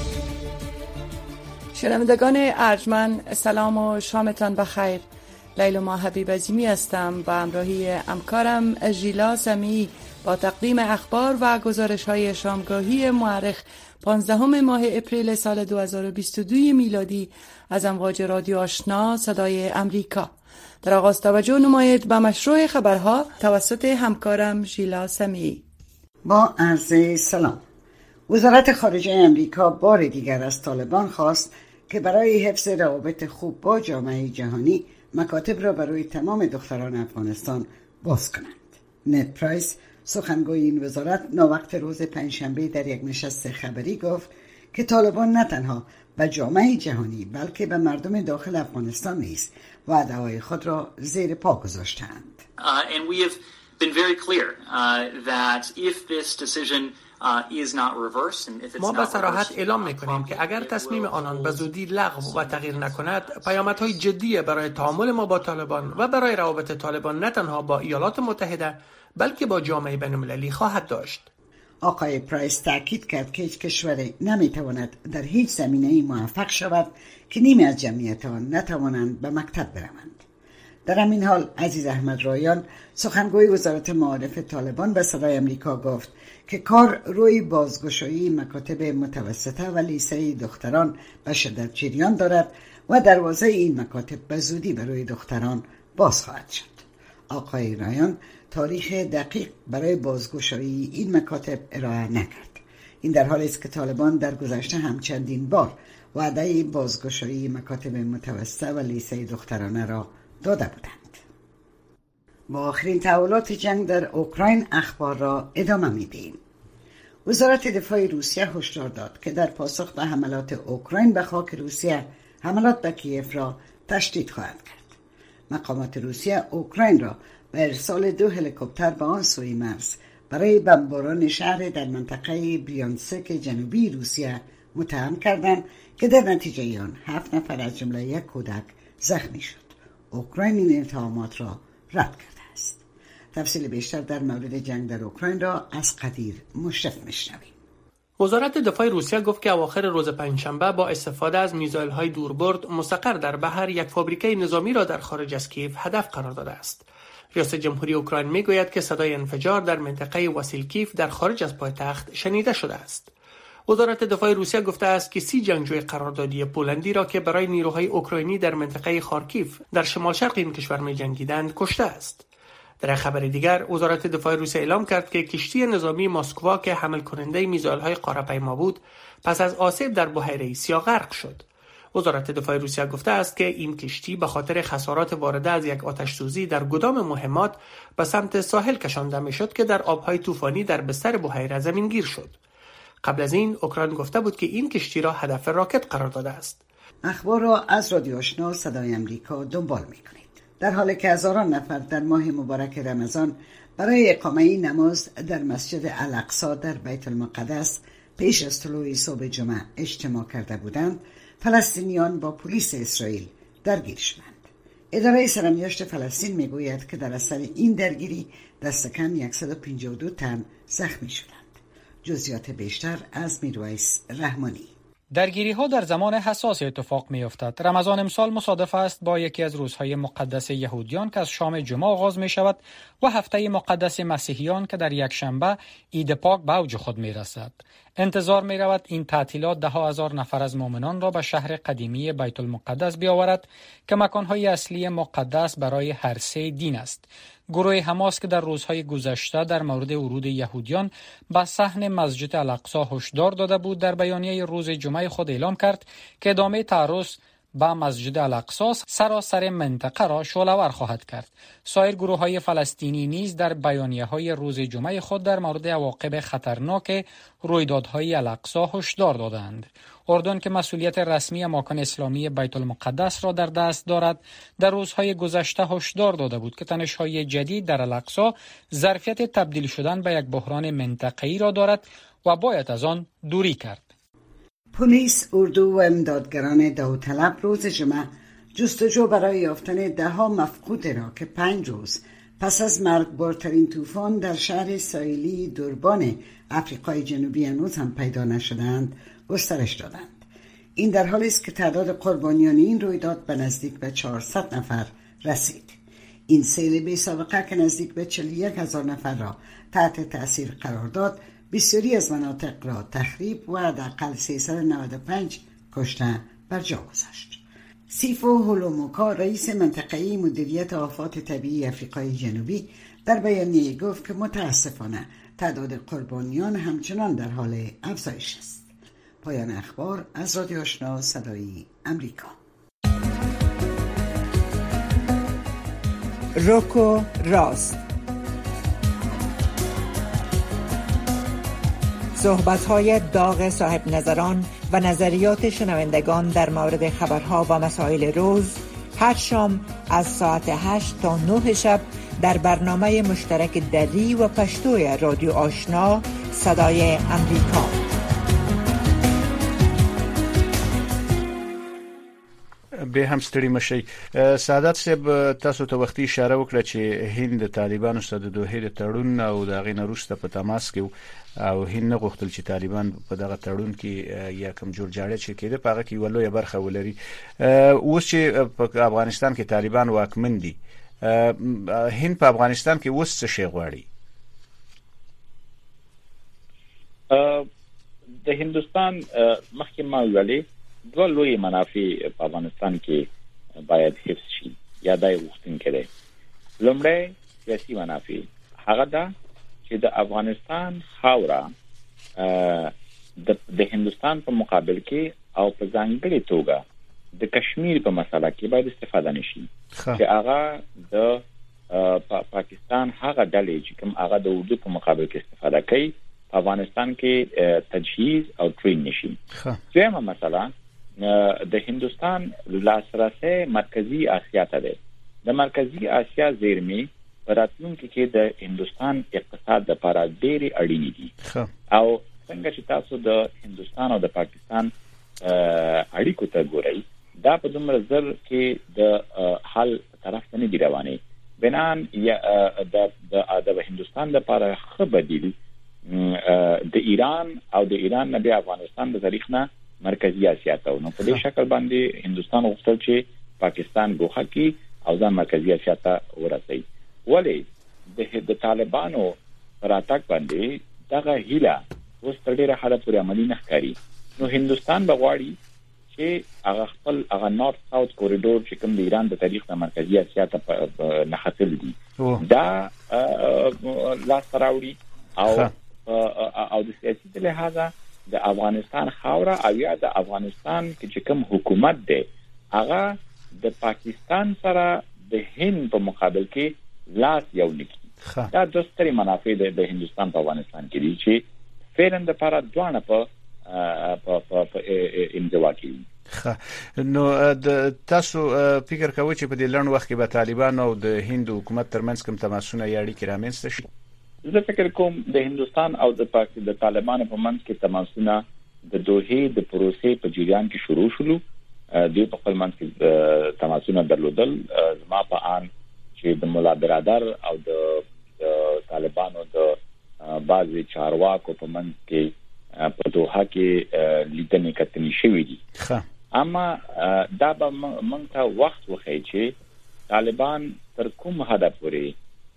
شنوندگان ارجمند، سلام و شامتان بخیر. لیلا حبیب عظیمی هستم و همراهی همکارم ژیلا سمی با تقدیم اخبار و گزارش‌های شامگاهی مورخ 15 ماه اپریل سال 2022 میلادی از امواج رادیو آشنا صدای امریکا. در آغاز توجه نمایید به مشروع خبرها توسط همکارم ژیلا سمی. با عرض سلام. وزارت خارجه امریکا بار دیگر از طالبان خواست که برای حفظ روابط خوب با جامعه جهانی مکاتب را برای تمام دختران افغانستان باز کنند. نت پرایس سخنگوی این وزارت ناوقت روز پنجشنبه در یک نشست خبری گفت که طالبان نه تنها به جامعه جهانی بلکه به مردم داخل افغانستان نیز وعده‌های خود را زیر پا گذاشتند. And we have been very clear that if this decision is not reversed and if it's ما به صراحت اعلام می‌کنیم که اگر تصمیم آنان به زودی لغو و تغییر نکند، پیامدهای جدی برای تعامل ما با طالبان و برای روابط طالبان نه تنها با ایالات متحده بلکه با جامعه بین‌المللی خواهد داشت. آقای پرایس تاکید کرد که هیچ کشوری نمیتواند در هیچ زمینه‌ای موفق شود که نیمی از جمعیت آن نتوانند به مکتب بروند. در همین حال عزیز احمد رایان سخنگوی وزارت معارف طالبان به صدای امریکا گفت که کار روی بازگشایی مکاتب متوسطه و لیسه دختران به شدت جریان دارد و دروازه این مکاتب به زودی برای دختران باز خواهد شد. آقای رایان تاریخ دقیق برای بازگشایی این مکاتب ارائه نکرد. این در حالی است که طالبان در گذشته هم چندین بار وعده بازگشایی مکاتب متوسطه و لیسه دخترانه را داده بودند. با آخرین تحولات جنگ در اوکراین اخبار را ادامه میدیم. وزارت دفاع روسیه هشدار داد که در پاسخ به حملات اوکراین به خاک روسیه حملات به کیف را تشدید خواهد کرد. مقامات روسیه اوکراین را به ارسال 2 هلیکوپتر به آن سوی مرز برای بمباران شهر در منطقه بریانسک جنوبی روسیه متهم کردند که در نتیجه آن 7 نفر از جمله 1 کودک زخمی شد. اوکراین این اتهامات را رد کرده است. تفصیل بیشتر در مورد جنگ در اوکراین را از قدیر مشرف میشنویم. وزارت دفاع روسیه گفت که اواخر روز پنجشنبه با استفاده از میزایل‌های دوربرد مستقر در بحر یک فابریکه نظامی را در خارج از کیف هدف قرار داده است. ریاست جمهوری اوکراین میگوید که صدای انفجار در منطقه واسیلکیف در خارج از پایتخت شنیده شده است. وزارت دفاع روسیه گفته است که 30 جنگجوی قراردادی پولندی را که برای نیروهای اوکراینی در منطقه خارکیف در شمال شرق این کشور می‌جنگیدند کشته است. در خبر دیگر وزارت دفاع روسیه اعلام کرد که کشتی نظامی مسکوا که حمل کننده میزایل‌های قاره‌پیما بود پس از آسیب در بحیره سیاه غرق شد. وزارت دفاع روسیه گفته است که این کشتی به خاطر خسارات وارده از یک آتش‌سوزی در گدام مهمات به سمت ساحل کشانده می‌شد که در آب‌های طوفانی در بستر بحیره زمینگیر شد. قبل از این اوکراین گفته بود که این کشتی را هدف راکت قرار داده است. اخبار را از رادیو آشنا صدای امریکا دنبال می‌کنید. در حالی که هزاران نفر در ماه مبارک رمضان برای اقامه نماز در مسجد الاقصی در بیت المقدس پیش از طلوع صبح جمعه اجتماع کرده بودند، فلسطینیان با پلیس اسرائیل درگیر شدند. اداره سرنوشت فلسطین میگوید که در اثر این درگیری دست کم 152 تن زخمی شدند. جزئیات بیشتر از میرویس رحمانی. درگیری ها در زمان حساس اتفاق می افتد. رمضان امسال مصادف است با یکی از روزهای مقدس یهودیان که از شام جمعه آغاز می شود و هفته مقدس مسیحیان که در یک شنبه عید پاک به اوج خود می رسد. انتظار می رود این تعطیلات 10,000 نفر از مؤمنان را به شهر قدیمی بیت المقدس بیاورد که مکانهای اصلی مقدس برای هر سه دین است. گروه حماس که در روزهای گذشته در مورد ورود یهودیان به صحن مسجد الاقصی هشدار داده بود، در بیانیه روز جمعه خود اعلام کرد که ادامه تعرض به مسجد الاقصی سراسر منطقه را شعله‌ور خواهد کرد. سایر گروه‌های فلسطینی نیز در بیانیه‌های روز جمعه خود در مورد عواقب خطرناک رویدادهای الاقصی هشدار دادند. اردن که مسئولیت رسمی اماکن اسلامی بیت المقدس را در دست دارد، در روزهای گذشته هشدار داده بود که تنش‌های جدید در الاقصی ظرفیت تبدیل شدن به یک بحران منطقه‌ای را دارد و باید از آن دوری کرد. پلیس، اردو و امدادگران داوطلب روز جمعه جستجو برای یافتن 10 مفقود را که 5 روز پس از مرگبارترین طوفان در شهر ساحلی دوربان آفریقای جنوبی هنوز هم پیدا نشدند گسترش دادند. این در حالی است که تعداد قربانیان این رویداد به نزدیک به 400 نفر رسید. این سیل بی سابقه که نزدیک به 41,000 نفر را تحت تأثیر قرار داد، بسیاری از مناطق را تخریب و حداقل 395 کشته بر جا گذاشت. سیفو هولوموکا رئیس منطقه‌ای مدیریت آفات طبیعی آفریقای جنوبی در بیانیه گفت که متاسفانه تعداد قربانیان همچنان در حال افزایش است. پایان اخبار از رادیو آشنا صدای امریکا. روکو راست، صحبت‌های داغ صاحب نظران و نظریات شنوندگان در مورد خبرها و مسائل روز، هر شام از ساعت 8 تا 9 شب در برنامه مشترک دری و پشتوی رادیو آشنا صدای امریکا. به هم ستړي مشي. سعادت صاحب تاسو ته وختي اشاره وکړه چې هند طالبانو سره د دوحې د تړون او د غینه روسته په تماس کې او هند نه غوښتل چې طالبان په دغه تړون کې یا کوم جوړ جاړه چې کېده په هغه کې ولوي برخه ولري. اوس چې په افغانستان کې طالبان واکمن دي، هند په افغانستان کې اوس څه شي غواړي؟ د هندستان مخکې ما ویلي دوه لوی منافع په افغانستان کې باید حفظ شي یا دای غوښتونکي دي. لومړی سیاسي منافع هغه ده چې د افغانستان خاوره د هندستان په مقابل کې او په ځانګړي توګه د کشمیر په مسله کې باید استفاده نشي چې هغه د پاکستان هغه ډلې چې کوم هغه د اردو په مقابل کې استفاده کوي په افغانستان کې تجهیز او ټرین نشي. دویمه مسله د هندستان لاسرسي مرکزی آسیا ته ده. د مرکزی آسیا زیرمې په راتلونکي کې د هندستان اقتصاد لپاره ډېری اړینې دي. او څنګه چې تاسو د هندستان او د پاکستان اړیکو ته ګورئ، دا په دومره زر کې د حل طرف ته نه دی روانې. بنان د هندستان لپاره ښه بدیل د ایران او د ایران نه بیا افغانستان د تاریخ نه مرکزی آسیا ته نو په دې شکل باندې هندستان غوښتل چې پاکستان ګوښه کی او ځان مرکزی آسیا ته ورسوي. ولی د طالبانو راتګ باندې دغه هیله اوس تر ډیره حد پورې عملی نه ښکاري. نو هندستان بغواړي چې هغه خپل هغه نورث ساوث کوریډور چې کوم د ایران د تاریخ نه مرکزی آسیا ته نه حاصل دي دا لاس راوړي او د سیاسي لحاظه د افغانستان خاوره او یا د افغانستان چې کوم حکومت دی هغه د پاکستان سره د هند په مقابل کې لاس یو نکي. دا د ستري منافع د هندستان په افغانستان کې دي چې فعلا د لپاره دوانه په انزوا کې. نو د تاسو فکر کوئ چې په دې لړن وخت کې به طالبان او د هند حکومت ترمنځ کوم تماسونه یا اړیکې رامنځته شي؟ زه فکر کوم د هندستان او د پاکستان د طالبانو په منځ کې تماسونه د دوحې د پروسې په جریان کې شروع شول. دوی په خپل منځ کې تماسونه درلودل. زما په ان چې د مولا برادر او د طالبانو د بعضي چارواکو په منځ کې په دوحه کې لیدنې کتنې شوې دي. اما دا به موږ ته وخت وخی چې طالبان تر کوم حد پورې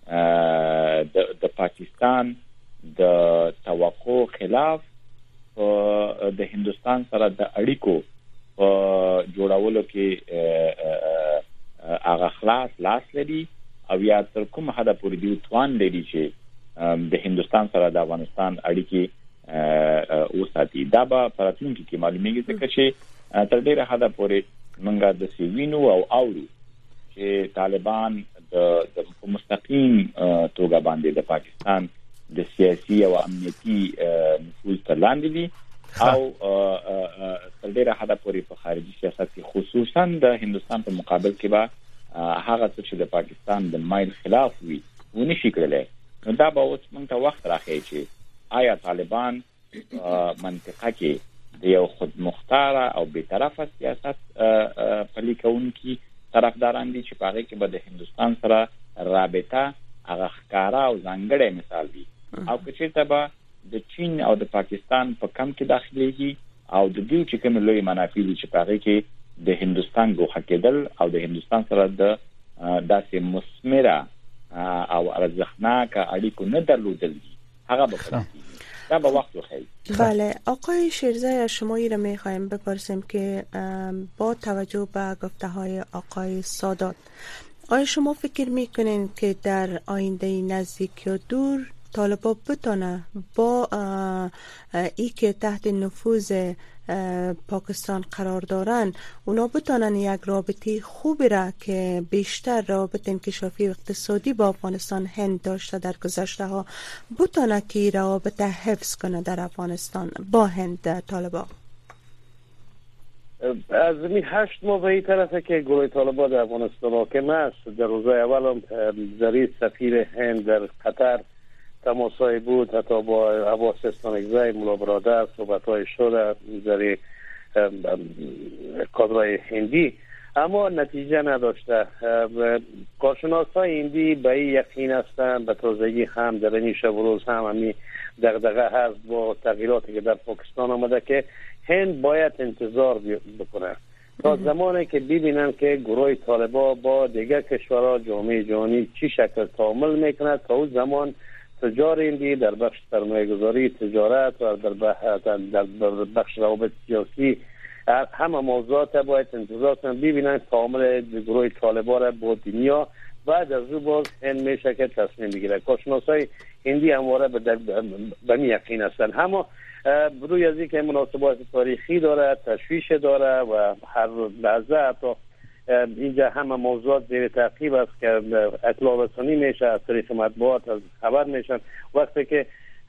د پاکستان د توقع خلاف د هندستان سره د اړیکو جوړولو کې هغه خلاص لاس لري او یا تر کوم حد پورې دی توان لري چې د هندستان سره د افغانستان اړیکې وساتي. دا به پراتونکو کې معلومیږي چې تر ډیره حد پورې موږ د سیوینو او اورو چې طالبان د مستقیم توګه باندې د پاکستان د سیاسي او امنیتي نفوذ تر لاندې دي او تر ډیره حد پورې په خارجي سیاست کې خصوصا د هندستان په مقابل کې به هغه څه چې د پاکستان د مایل خلاف وي ونشي کړلی. نو دا به اوس موږ ته وخت راخی چې آیا طالبان منطقه کې د یو خودمختاره او بی‌طرفه سیاست پلي کوونکي طرفداران دي چې په هغه کې به د هندستان سره رابطه هغه ښکارا او ځانګړی مثال دی او که چېرته به د چین او د پاکستان په کم کې داخليږي او د دوی چې کوم لوی منافع دي چې په هغه کې د هندستان ګوښه کېدل او د هندستان سره د داسې مثمره او ارزښتناک اړیکو نه درلودل هغه به دا با وقت بخیر. بله آقای شیرزای، شما را میخوایم بپرسیم که با توجه به گفته های آقای سادات، آیا شما فکر میکنین که در آینده نزدیک یا دور طالبان بتانه با ای که تحت نفوذ پاکستان قرار دارن اونا بتانن یک رابطه خوبی را که بیشتر رابطه انکشافی و اقتصادی با افغانستان هند داشته در گذشته ها بتانه که رابطه حفظ کنه در افغانستان با هند طالبان؟ از این 8 ماه به این طرفه که گروه طالبان در افغانستان حاکم است. در روزهای اول هم ذریع سفیر هند در قطر تماسای بود، حتی با عباس استانکزی ملا برادر صحبت‌های شده ذریع کادرهای هندی، اما نتیجه نداشته. کارشناسای هندی به این یقین هستند به تازگی هم در این شب و روز هم همین دغدغه هست با تغییراتی که در پاکستان آمده که هند باید انتظار بکنه تا زمانی که ببینن که گروه طالبان با دیگر کشورها جامعه جهانی چی شکل تعامل میکنه. تا اون زمان تجار هندی در بخش سرمایه‌گذاری، تجارت و در بخش روابط سیاسی همه موضوعات باید انتظار کنن ببینن تعامل گروه طالبان را با دنیا. بعد از او باز هند میشه که تصمیم بگیره. کارشناسای هندی همواره به می یقین هستند. اما روی از اینکه مناسبات تاریخی داره، تشویش داره و هر لحظه حتی اینجا همه موضوعات زیر تعقیب است که اطلاع رسانی میشه از طریق مطبوعات از خبر میشن. وقتی که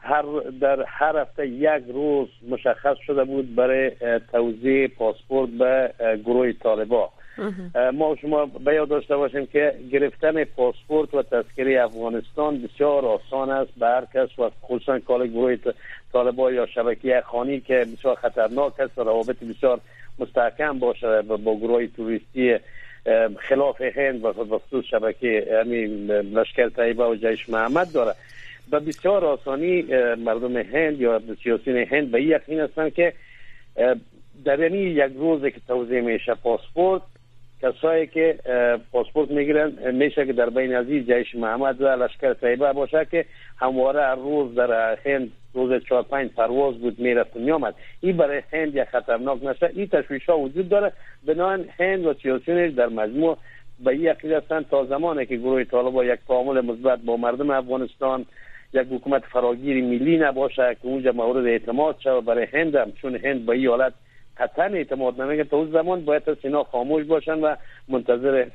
در هر هفته یک روز مشخص شده بود برای توزیع پاسپورت به گروه طالبان. ما شما به یاد داشته باشیم که گرفتن پاسپورت و تذکره افغانستان بسیار آسان است به هر کس و خصوصا کال گروه طالبان یا شبکه خانی که بسیار خطرناک است و روابط بسیار مستحکم باشه با گروه توریستی خلاف هند و خصوص شبکه همین لشکر طیبه و جیش محمد داره. به بسیار آسانی مردم هند یا سیاسیون هند به یقین هستند که در یعنی یک روز که توزیع میشه پاسپورت، کسایی که پاسپورت میگیرن میشه که در بین از جیش محمد و لشکر طیبه باشه که همواره هر روز در هند روز 4-5 پرواز بود میرفت میامد. این برای هند یک خطرناک نشه. این تشویش ها وجود داره. بنابراین هند و سیاسیونش در مجموع به این عقیده هستند تا زمانی که گروه طالبان یک تعامل مثبت با مردم افغانستان، یک حکومت فراگیر ملی نباشه که اونجا مورد اعتماد شه برای هند هم، چون هند به این حالت قطعا اعتماد نمیکنه، تا اون زمان باید اینا خاموش باشن و منتظر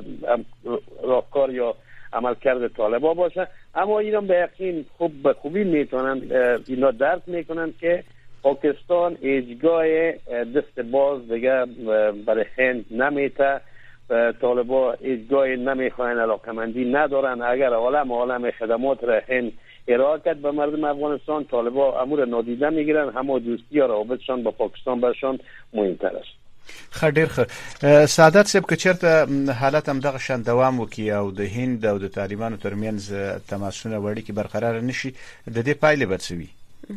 راهکار یا عملکرد طالبان باشه. اما اینا به یقین به خوبی میتونن اینا درک میکنن که پاکستان هیچگاه دست باز دیگه برای هند نمیته. طالبان هیچگاه نمیخواین، علاقمندی ندارن. اگر عالم خدمات را هند ارائه کرد به مردم افغانستان، طالبان امور نادیده میگیرن. همه دوستی یا روابطشان با پاکستان برشان مهمتر است. خډیر سعادت صاحب که چیرته حالت هم دغه شان دوام وکي او د هند او د طالبانو ترمنځ تماسونه وړي کې برقرار نشي، د دې پایلې به څه وي؟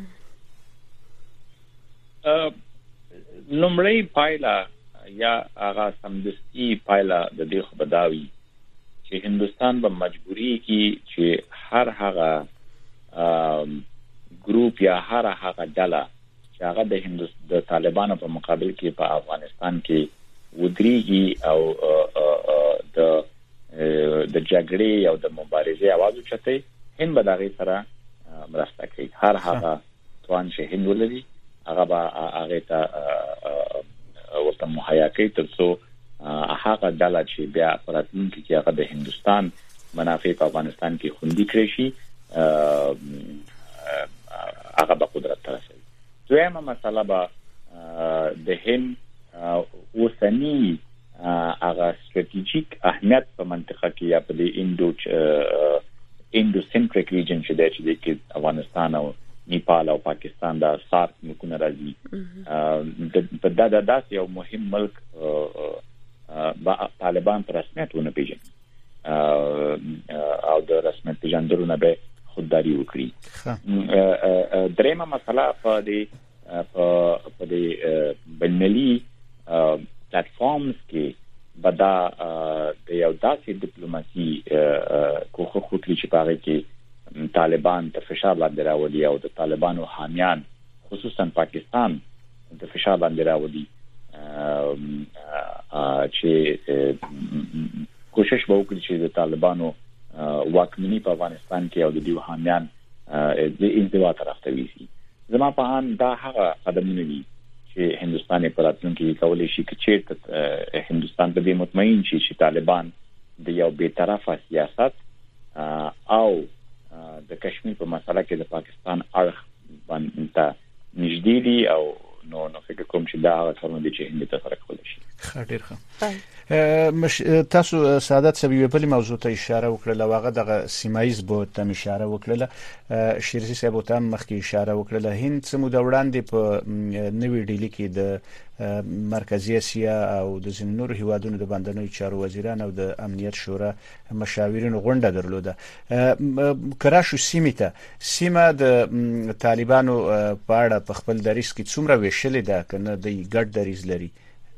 لومړی پایله یا هغه سمدستي پایله د دې خو بداوي چې هندستان به مجبوري کی چې هر هغه ګروپ یا هر هغه ډله چې هغه د طالبانو په مقابل کې په افغانستان کې ودرېږي او د جګړې او د مبارزې आवाज اوچتي، هند به دغه سره مرسته کوي. هر هغه توان چې هند ولري هغه به هغه ته ورته مهیا کوي ترڅو هغه ډله چې بیا پراتونکي کې هغه د هندستان منافع په افغانستان کې خوندي کړی شي هغه به قدرت ته رسوي. دویمه مسله به د هند اوسنی هغه ستراتیژیک اهمیت په منطقه کې یا په ایندو سنټریک ریجن چې د کې افغانستان او نیپال او پاکستان دا سارک ملکونه راځي په داس یو مهم ملک با طالبان پر رسمیت ونه پیژني او او د رسمیت پیژندلو نه به خودداري وکړي. درېمه مسله په دې بینالمللي پلیټفارمز کې بدا د یو داسې ډیپلوماسي کوخه وکړي چې په هغه کې طالبان ته فشار لاندې راوړي او د طالبانو حامیان خصوصا پاکستان د فشار لاندې راوړي چې کوشش وکړي چې د طالبانو واکمني په افغانستان کې او د دوی حامیان د انزوا طرف ته ویسي. زما په ان دا هغه قدمونه دي چې هندستان په راتلونکي کې کولای شي چې هندستان ته مطمئن شي چې طالبان د یو بی‌طرفه سیاست او د کشمیر په مسله کې د پاکستان اړخ باندې نږدې دي او نو فکر کوم چې دا هغه څرمن دي چې هند ته فرق کولی شي. ډېر ښه. تاسو سعادت سبي په موضوع ته اشاره وکړه او هغه د سیمایز بوت ته اشاره وکړه. شیرزي صاحب ته مخکې اشاره وکړه. هند سمو د وړاندې په نوې ډیلی کې د مرکزی اسیا او د نورو هیوادونو د باندنوي چارو وزیران او د امنیت شورا مشاورین غونډه درلوده. کراشو سیمه د طالبانو په اړه په خپل دریس کې څومره ویشلې ده کنه د ګډ دریز لري؟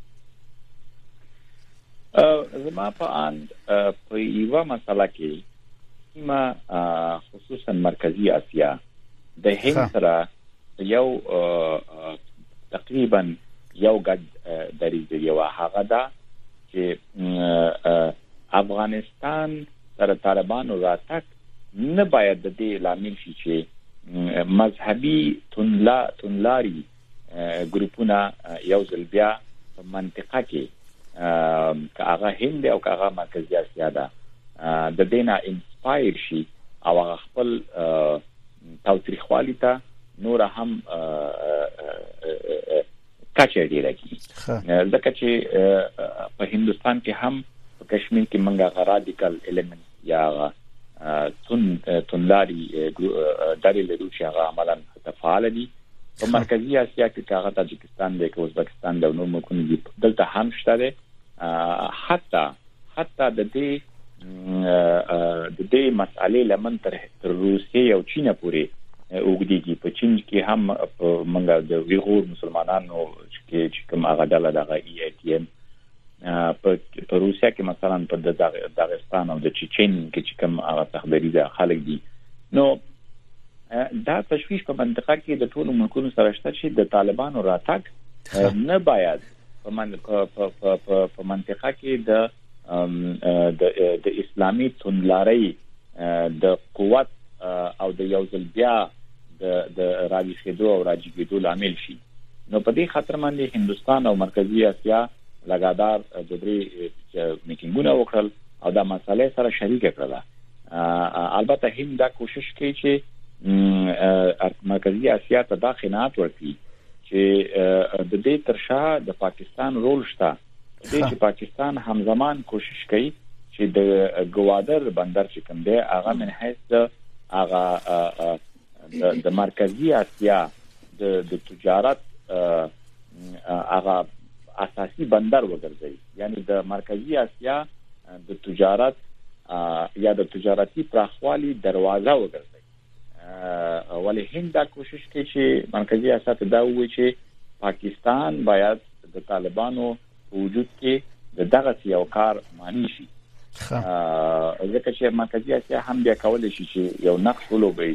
زما په ان په یوه مسله کې سیمه خصوصا مرکزی اسیا د هند سره یو تقریبا یو ګډ دریز دی. یو هغه ده چې افغانستان سره طالبانو راتګ نه باید د دې لامل شي چې مذهبي تونلاري ګروپونه یو ځل بیا په منطقه کې که هغه هند او که هغه مرکزی اسیا ده د دینه انسپایر شي او هغه خپل تاوتریخوالي ته نور هم کچه ډیره کی. ځکه چې په هندستان کې هم په کشمیر کې منګه رادیکال الیمنت یا تونلاري داري لري چې هغه عملاً تفعال دي. په مرکزی اسیا کې هغه تاجکستان دی که ازبکستان د نور ملکونو دي دلته هم شته ده. حتی د دې مسالې لمن تر روسیې او چین پورې وګړي په چین کې هم منګه د ویغور مسلمانانو چې کوم هغه ډله دغه EITM په روسیا کې مثلا په داغستان او د چچن کې کوم هغه تخبري ده خلک دي. نو دا تشویش په منطقه کې د ټولو ملکونو سره شته چې د طالبانو راتګ نه باید په منطقه کې د اسلامي تونلاري د قوت او د یو ځل بیا د راځېدو او راځېدو لامل شي. نو په دې خاطر باندې هندستان او مرکزی اسیا لګادار د دې میټینګونه وکړل او دا مسله سره شریک کړل. البته هند دا کوشش کوي چې مرکزی اسیا ته دا خناعت ورکړي چې د دې ترشا د پاکستان رول شته. چې پاکستان همزمان کوشش کوي چې د ګوادر بندر چې کوم دی هغه من حیث هغه د مرکزی اسیا د تجارت هغه اساسي بندر وګرځي. یعنی د مرکزی اسیا د تجارت یا د تجارتي پراخوالي دروازه وګرځي. ولی هند دا کوشش کوي چې مرکزی اسیا ته دا وایي چې پاکستان باید د طالبانو وجود کې دغه یو کار معنی شي. ځکه چې مرکزی اسیا هم بیا کولای شي چې یو نقش ولوبي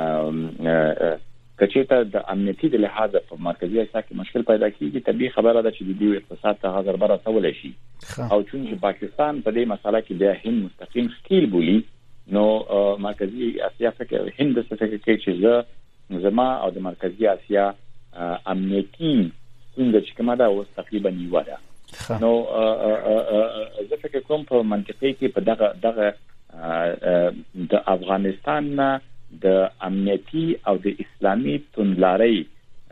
کچېته د امنیتي د لحاظ په مرکزی اسیا کې مشکل پیدا کیږي. طبيعي خبره ده چې د دې اقتصاد ته ضربه رسولای شي او چې پاکستان په دې مسله کې بیا هند مستقیم ښکیل بولی. نو مرکزی اسیا فکر هند څه فکر کوي چې زما او د مرکزی اسیا امنیتي څنګه چې کومه دا اوس تقریبا نیو ده. نو زه فکر کوم په منطقه کې په دغه د افغانستان د امنیتي او د اسلامي تونلاري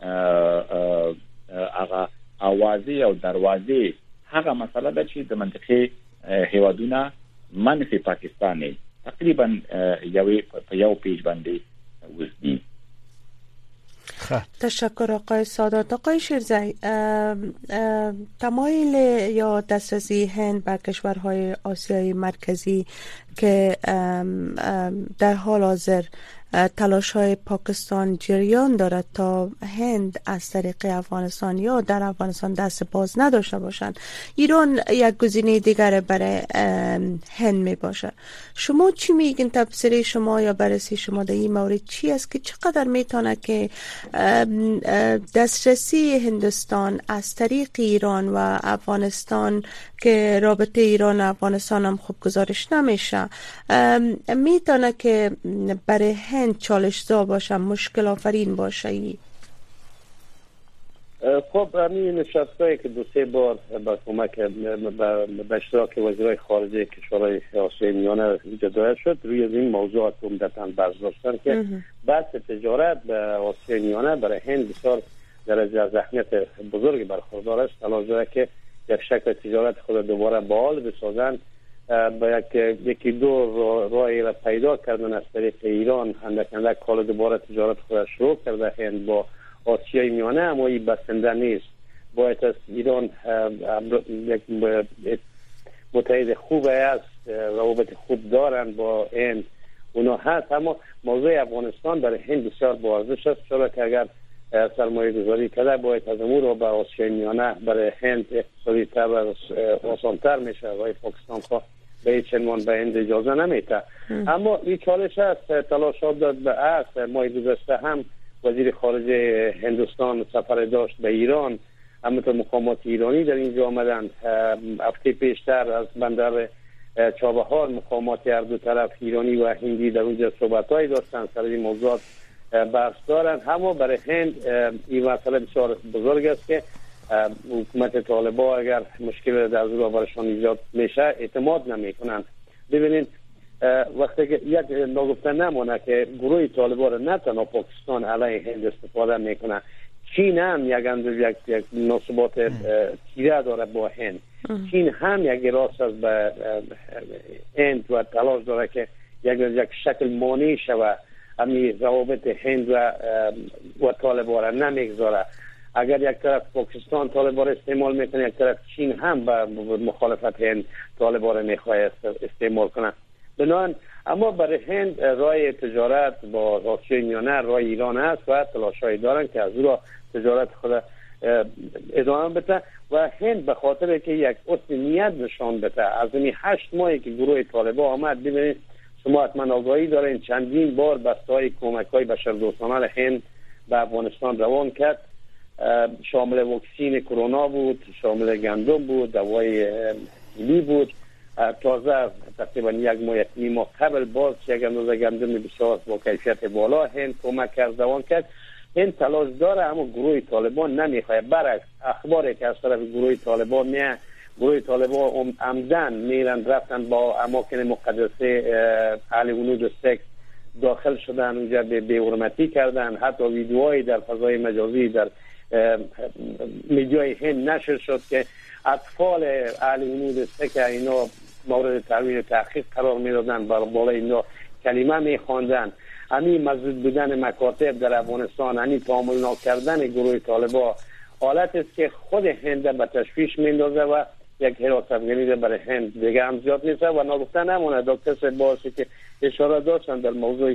هغه اوازې او دروازې هغه مسله ده چې د منطقه هیوادونه منفي پاکستاني تقریبا یو پیج باندې وزدي. تشکر آقای سادات. آقای شیرزی، تمایل یا دسترسی هند به کشورهای آسیای مرکزی که در حال حاضر تلاش های پاکستان جریان دارد تا هند از طریق افغانستان یا در افغانستان دست باز نداشته باشند، ایران یک گزینه دیگر برای هند می باشه. شما چی میگین؟ تفسیر شما یا بررسی شما در این مورد چی است که چقدر میتونه که دسترسی هندوستان از طریق ایران و افغانستان که رابطه ایران و افغانستان هم خوب گزارش نمیشه میتونه که برای هند چالش‌زا باشه، مشکل آفرین باشه؟ خب همین نشست‌هایی که 2-3 بار با کمک به اشتراک وزیرای خارجه کشورهای آسیای میانه جدا شد، روی این موضوعات عمدتاً بحث داشتن که بحث تجارت به آسیای میانه برای هند بسیار درجه از اهمیت بزرگی برخوردار است. علاوه که یک شکل تجارت خود دوباره بحال بسازن، با یکی دو راهی را پیدا کردن از طریق ایران، اندک کالا دوباره تجارت خود شروع کرده هند با آسیای میانه، اما این بسنده نیست. باید از ایران یک متحد خوب است، روابط خوب دارن با هند اونا هست، اما موضوع افغانستان برای هند بسیار با ارزش است، چرا که اگر سرمایه گذاری کرده باید از امور رو به آسیای میانه برای هند اقتصادی تر و آسانتر میشه و پاکستان خواه به هیچ عنوان به هند اجازه نمیده. اما این چالش است، تلاشات داد به است. ماه گذشته هم وزیر خارجه هندوستان سفر داشت به ایران، همینطور مقامات ایرانی در اینجا آمدند. هفته پیشتر از بندر چابهار مقامات هر دو طرف ایرانی و هندی در اونجا صحبت‌هایی داشتن، سر این موضوعات بحث دارن. اما برای هند این مسئله بسیار بزرگ است که حکومت طالبان اگر مشکل در برایشان ایجاد میشه اعتماد نمیکنن. ببینید وقتی که یک نگفته نمونه که گروه طالبان را نه تنها پاکستان علیه هند استفاده میکنه، چین هم یک مناسبات تیره داره با هند. چین هم یک راست از به هند و تلاش داره که یک شکل مانع شوه، همین روابط هند و طالبان را نمیگذاره. اگر یک طرف پاکستان طالبان را استعمال میکنه، یک طرف چین هم به مخالفت هند طالبان را میخواه استعمال کنه. بنابراین اما برای هند راه تجارت با آسیای میانه راه ایران است و تلاش‌هایی دارن که از او را تجارت خود ادامه بده و هند به خاطر که یک اصلیت نشان بده. از این 8 ماهی که گروه طالبان آمد، ببینید شما حتما آگاهی دارین چندین بار بسته‌های کمک‌های بشردوستانه هند به افغانستان روان کرد، شامل واکسین کرونا بود، شامل گندم بود، دوای تیبی بود. تازه تقریبا 1 ماه قبل باز یک اندازه گندم بسیار با کیفیت بالا هند کمک کرد، روان کرد. هند تلاش داره اما گروه طالبان نمیخواد. برعکس اخباری که از طرف گروه طالبان میاد، گروه طالبان عمدن میرن رفتن با اماکن مقدسه اهل ونود و سکس داخل شدن، اونجا به حرمتی کردن. حتی ویدیوهایی در فضای مجازی در میدیای هند نشر شد که اطفال اهل ونود سکس اینا مورد تحویل تحقیق قرار میدادن، بالای اینا کلمه میخواندن. همین مزدود بودن مکاتب در افغانستان، همین تعامل نکردن گروه طالبان حالت است که خود هند به تشویش میندازه و یک حراست افغانی برای هند دیگه هم زیاد نیست. و نگفته نمونه دکتر سباسی که اشاره داشتن در موضوع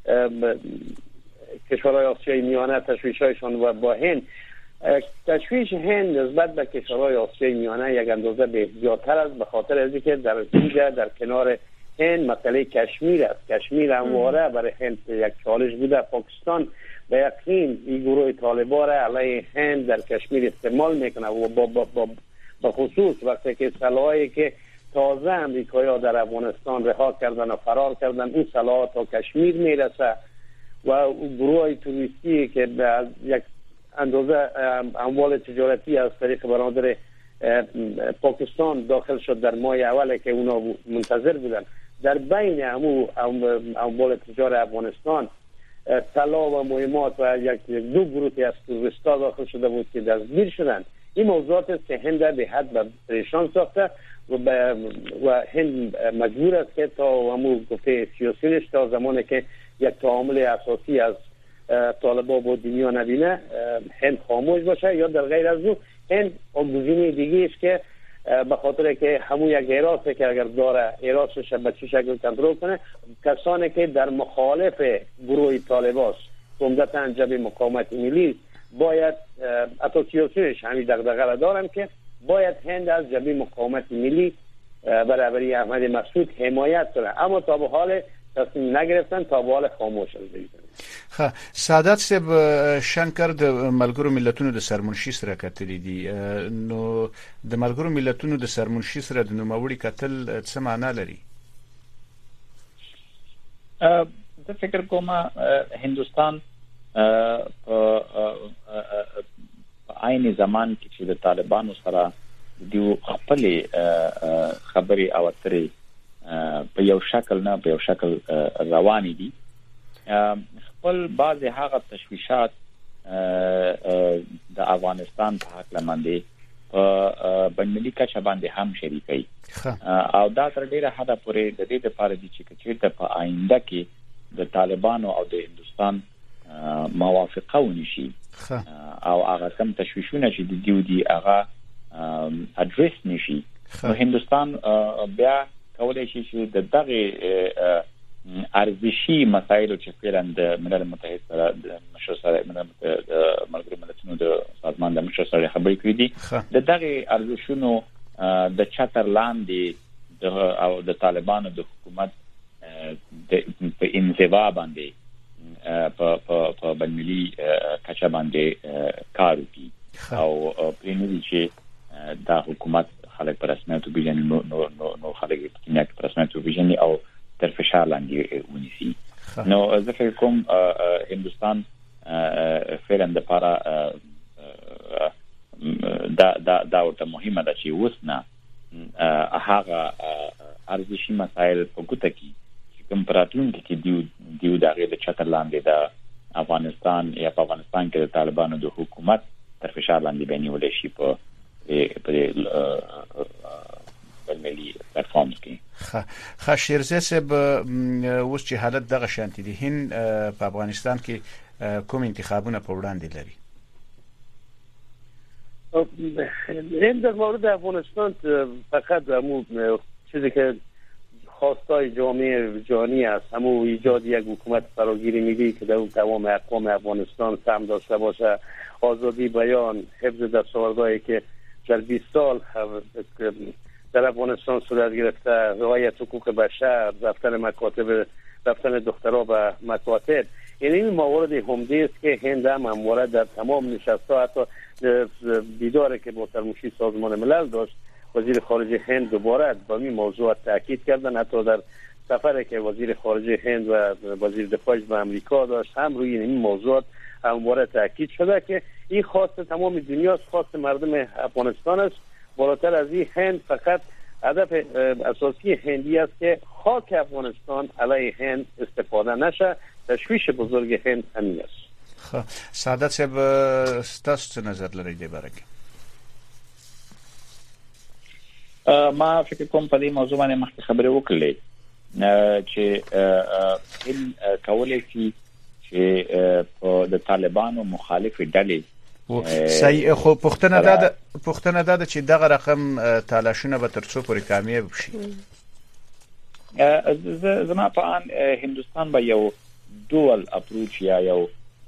کشورهای آسیای میانه تشویش‌هایشان و با هند، تشویش هند نسبت به کشورهای آسیای میانه یک اندازه به زیادتر است، به خاطر از اینکه در کنار هند مسئله کشمیر است. کشمیر همواره برای هند یک چالش بوده. پاکستان به یقین این گروه طالبان را علیه هند در کشمیر استعمال میکنه و با خصوص وقتی که سلاحی که تازه امریکایی‌ها در افغانستان رها کردن و فرار کردن، اون سلاح تا کشمیر میرسه و گروه توریستی که به یک اندازه اموال تجارتی از طریق برادر پاکستان داخل شد در ماه اول که اونا منتظر بودن، در بین اموال تجار افغانستان طلا و مهمات و یک دو گروهی از توریستا داخل شده بود که دستگیر شدن. این موضوعات است که هند به حد پریشان ساخته و هند مجبور است که تا همون گفته سیاسیش تا زمانی که یک تعامل اساسی از طالبان با دنیا نبینه هند خاموش باشه، یا در غیر از او هند گزینه دیگه است که به خاطر که همون یک ایراس که اگر داره ایراسش به چه شکل کنترل کنه، کسانی که در مخالف گروه طالبان عمدتاً جبهه مقاومت ملی باید حتی سیاسیش همین دغدغه را دارن که باید هند از جبهه مقاومت ملی برابری احمد مسعود حمایت کنه، اما تا به حال تصمیم نگرفتن، تا به حال خاموش شدن. سعادت صاحب شنکر د ملګرو ملتونو د سرمنشي سره کتلې دي، نو د ملګرو ملتونو د سرمنشي سره د نوموړي کتل څه معنا لري؟ زه فکر کوم هندوستان په عین زمان کې چې د طالبانو سره د خپل خبري او اترې په یو شکل نه په یو شکل رواني دي، خپل بعض هغه تشویشات د افغانستان په حق لمنده په بنملي کچه باندې هم شریکي او دا تر ډیره حدا پورې د دې لپاره دي چې په آینده کې د طالبانو او د هندوستان موافقه ونشي او هغه کم تشویشونه چې د دیو دي هغه ادریس نشي، نو هندوستان بیا کولای شي چې د دغه ارزشي مسایلو چې فعلا د ملل متحد سره د مشر سره ملګرو ملتونو د سازمان د مشر سره خبرې کړې دي، د دغه ارزشونو د چتر لاندې او د طالبانو د حکومت په انزوا باندې په بنملي کچه باندې کار وکړي او پرېنوي چې دا حکومت خلک پر رسمیت وبېژني، نو خلک په پر رسمیت وبېژني او تر فشار لاندې ونیسي. نو زه فکر کوم هندوستان فعلا د لپاره دا ورته مهمه ده چې اوس نه هغه ارزشي مسایل په ګوته کې کوم پراتلونکي کې دیو دغه د چتر لاندې د افغانستان یا په افغانستان کې د طالبانو د حکومت تر فشار لاندې بنیول شي په ملي پلیټفارم کې. شیرزه صاحب اوس چې حالت دغه شانتي دي، هند په افغانستان کې کوم انتخابونه په وړاندې لري؟ هند در مورد افغانستان فقط همون چیزی که خواستای جامعه جهانی است، همون ایجاد یک حکومت فراگیری ملی که در تمام اقوام افغانستان سهم داشته باشه، آزادی بیان، حفظ دستاوردهایی که در 20 سال در افغانستان صورت گرفته، رعایت حقوق بشر، رفتن مکاتب، رفتن دخترها به مکاتب، یعنی این موارد عمده است که هند هم همواره در تمام نشست‌ها، حتی دیداری که با سرمنشی سازمان ملل داشت، وزیر خارجه هند دوباره با این موضوع تاکید کردن، حتی در سفری که وزیر خارجه هند و وزیر دفاعش به امریکا داشت هم روی این موضوعات همواره تاکید شده که این خواست تمام دنیا است، خواست مردم افغانستان است. بالاتر از این هند فقط هدف اساسی هندی است که خاک افغانستان علیه هند استفاده نشه. تشویش بزرگ هند همین است. سعادت صاحب ستاسو څه نظر لرئ دې باره کې؟ ما فکر کوم په دې موضوع باندې مخکې خبرې وکړلې چې هند کولای شي چې د طالبانو مخالف ډلې صحیح، خو پوښتنه ده چې دغه رقم تلاشونه به تر څو پورې کامیاب شي؟ زما په ان هندوستان به یو دوال اپروچ یا یو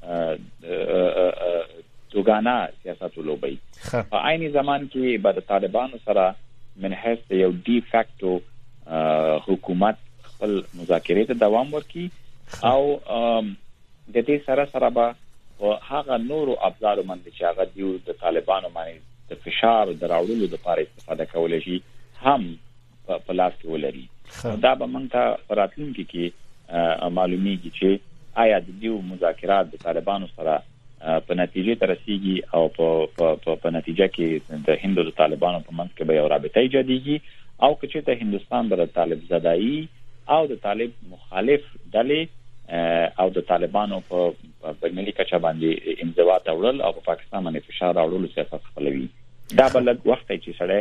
دوګانا سیاست ولوبي په عین زمان کې به د طالبانو سره من حیث یو ډی فاکټو حکومت خپل مذاکرات ته دوام ورکړي او د دې سره به هغه نورو ابزارو باندې چې هغه دیو د طالبانو باندې د فشار دراوړلو لپاره استفاده کولای شي هم په لاس کې ولري. دا به موږ ته راتلونکي کې معلومیږي چې آیا د دیو مذاکرات د طالبانو سره په نتیجه ته رسیږي او په نتیجه کې د هند او طالبانو په منځ کې به یو رابطه ایجادېږي او که چې د هندوستان د طالب زدایي او د طالب مخالف ډلې او د طالبانو په بینالمللي کچه باندې انزوا تړل او په پاکستان باندې فشار راوړل سیاست خپلوي. دا بل وخت چې سره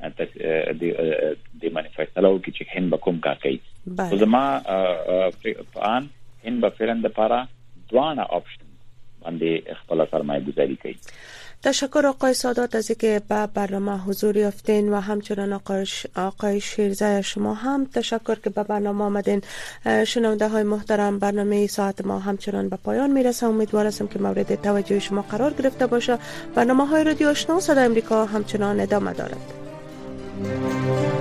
د منیفستو کې چې هند به کوم کار کوي. زما په ان هند به فعلا د لپاره دوانه اپشن باندې خپل سرمایه گذاري کوي. تشکر آقای سادات از اینکه به برنامه حضور یافتین و همچنان آقای شیرزه شما هم تشکر که به برنامه آمدین. شنونده های محترم، برنامه ساعت ما همچنان به پایان میرسه. امیدوار هستم که مورد توجه شما قرار گرفته باشه. برنامه های رادیو آشنا صدای امریکا همچنان ادامه دارد.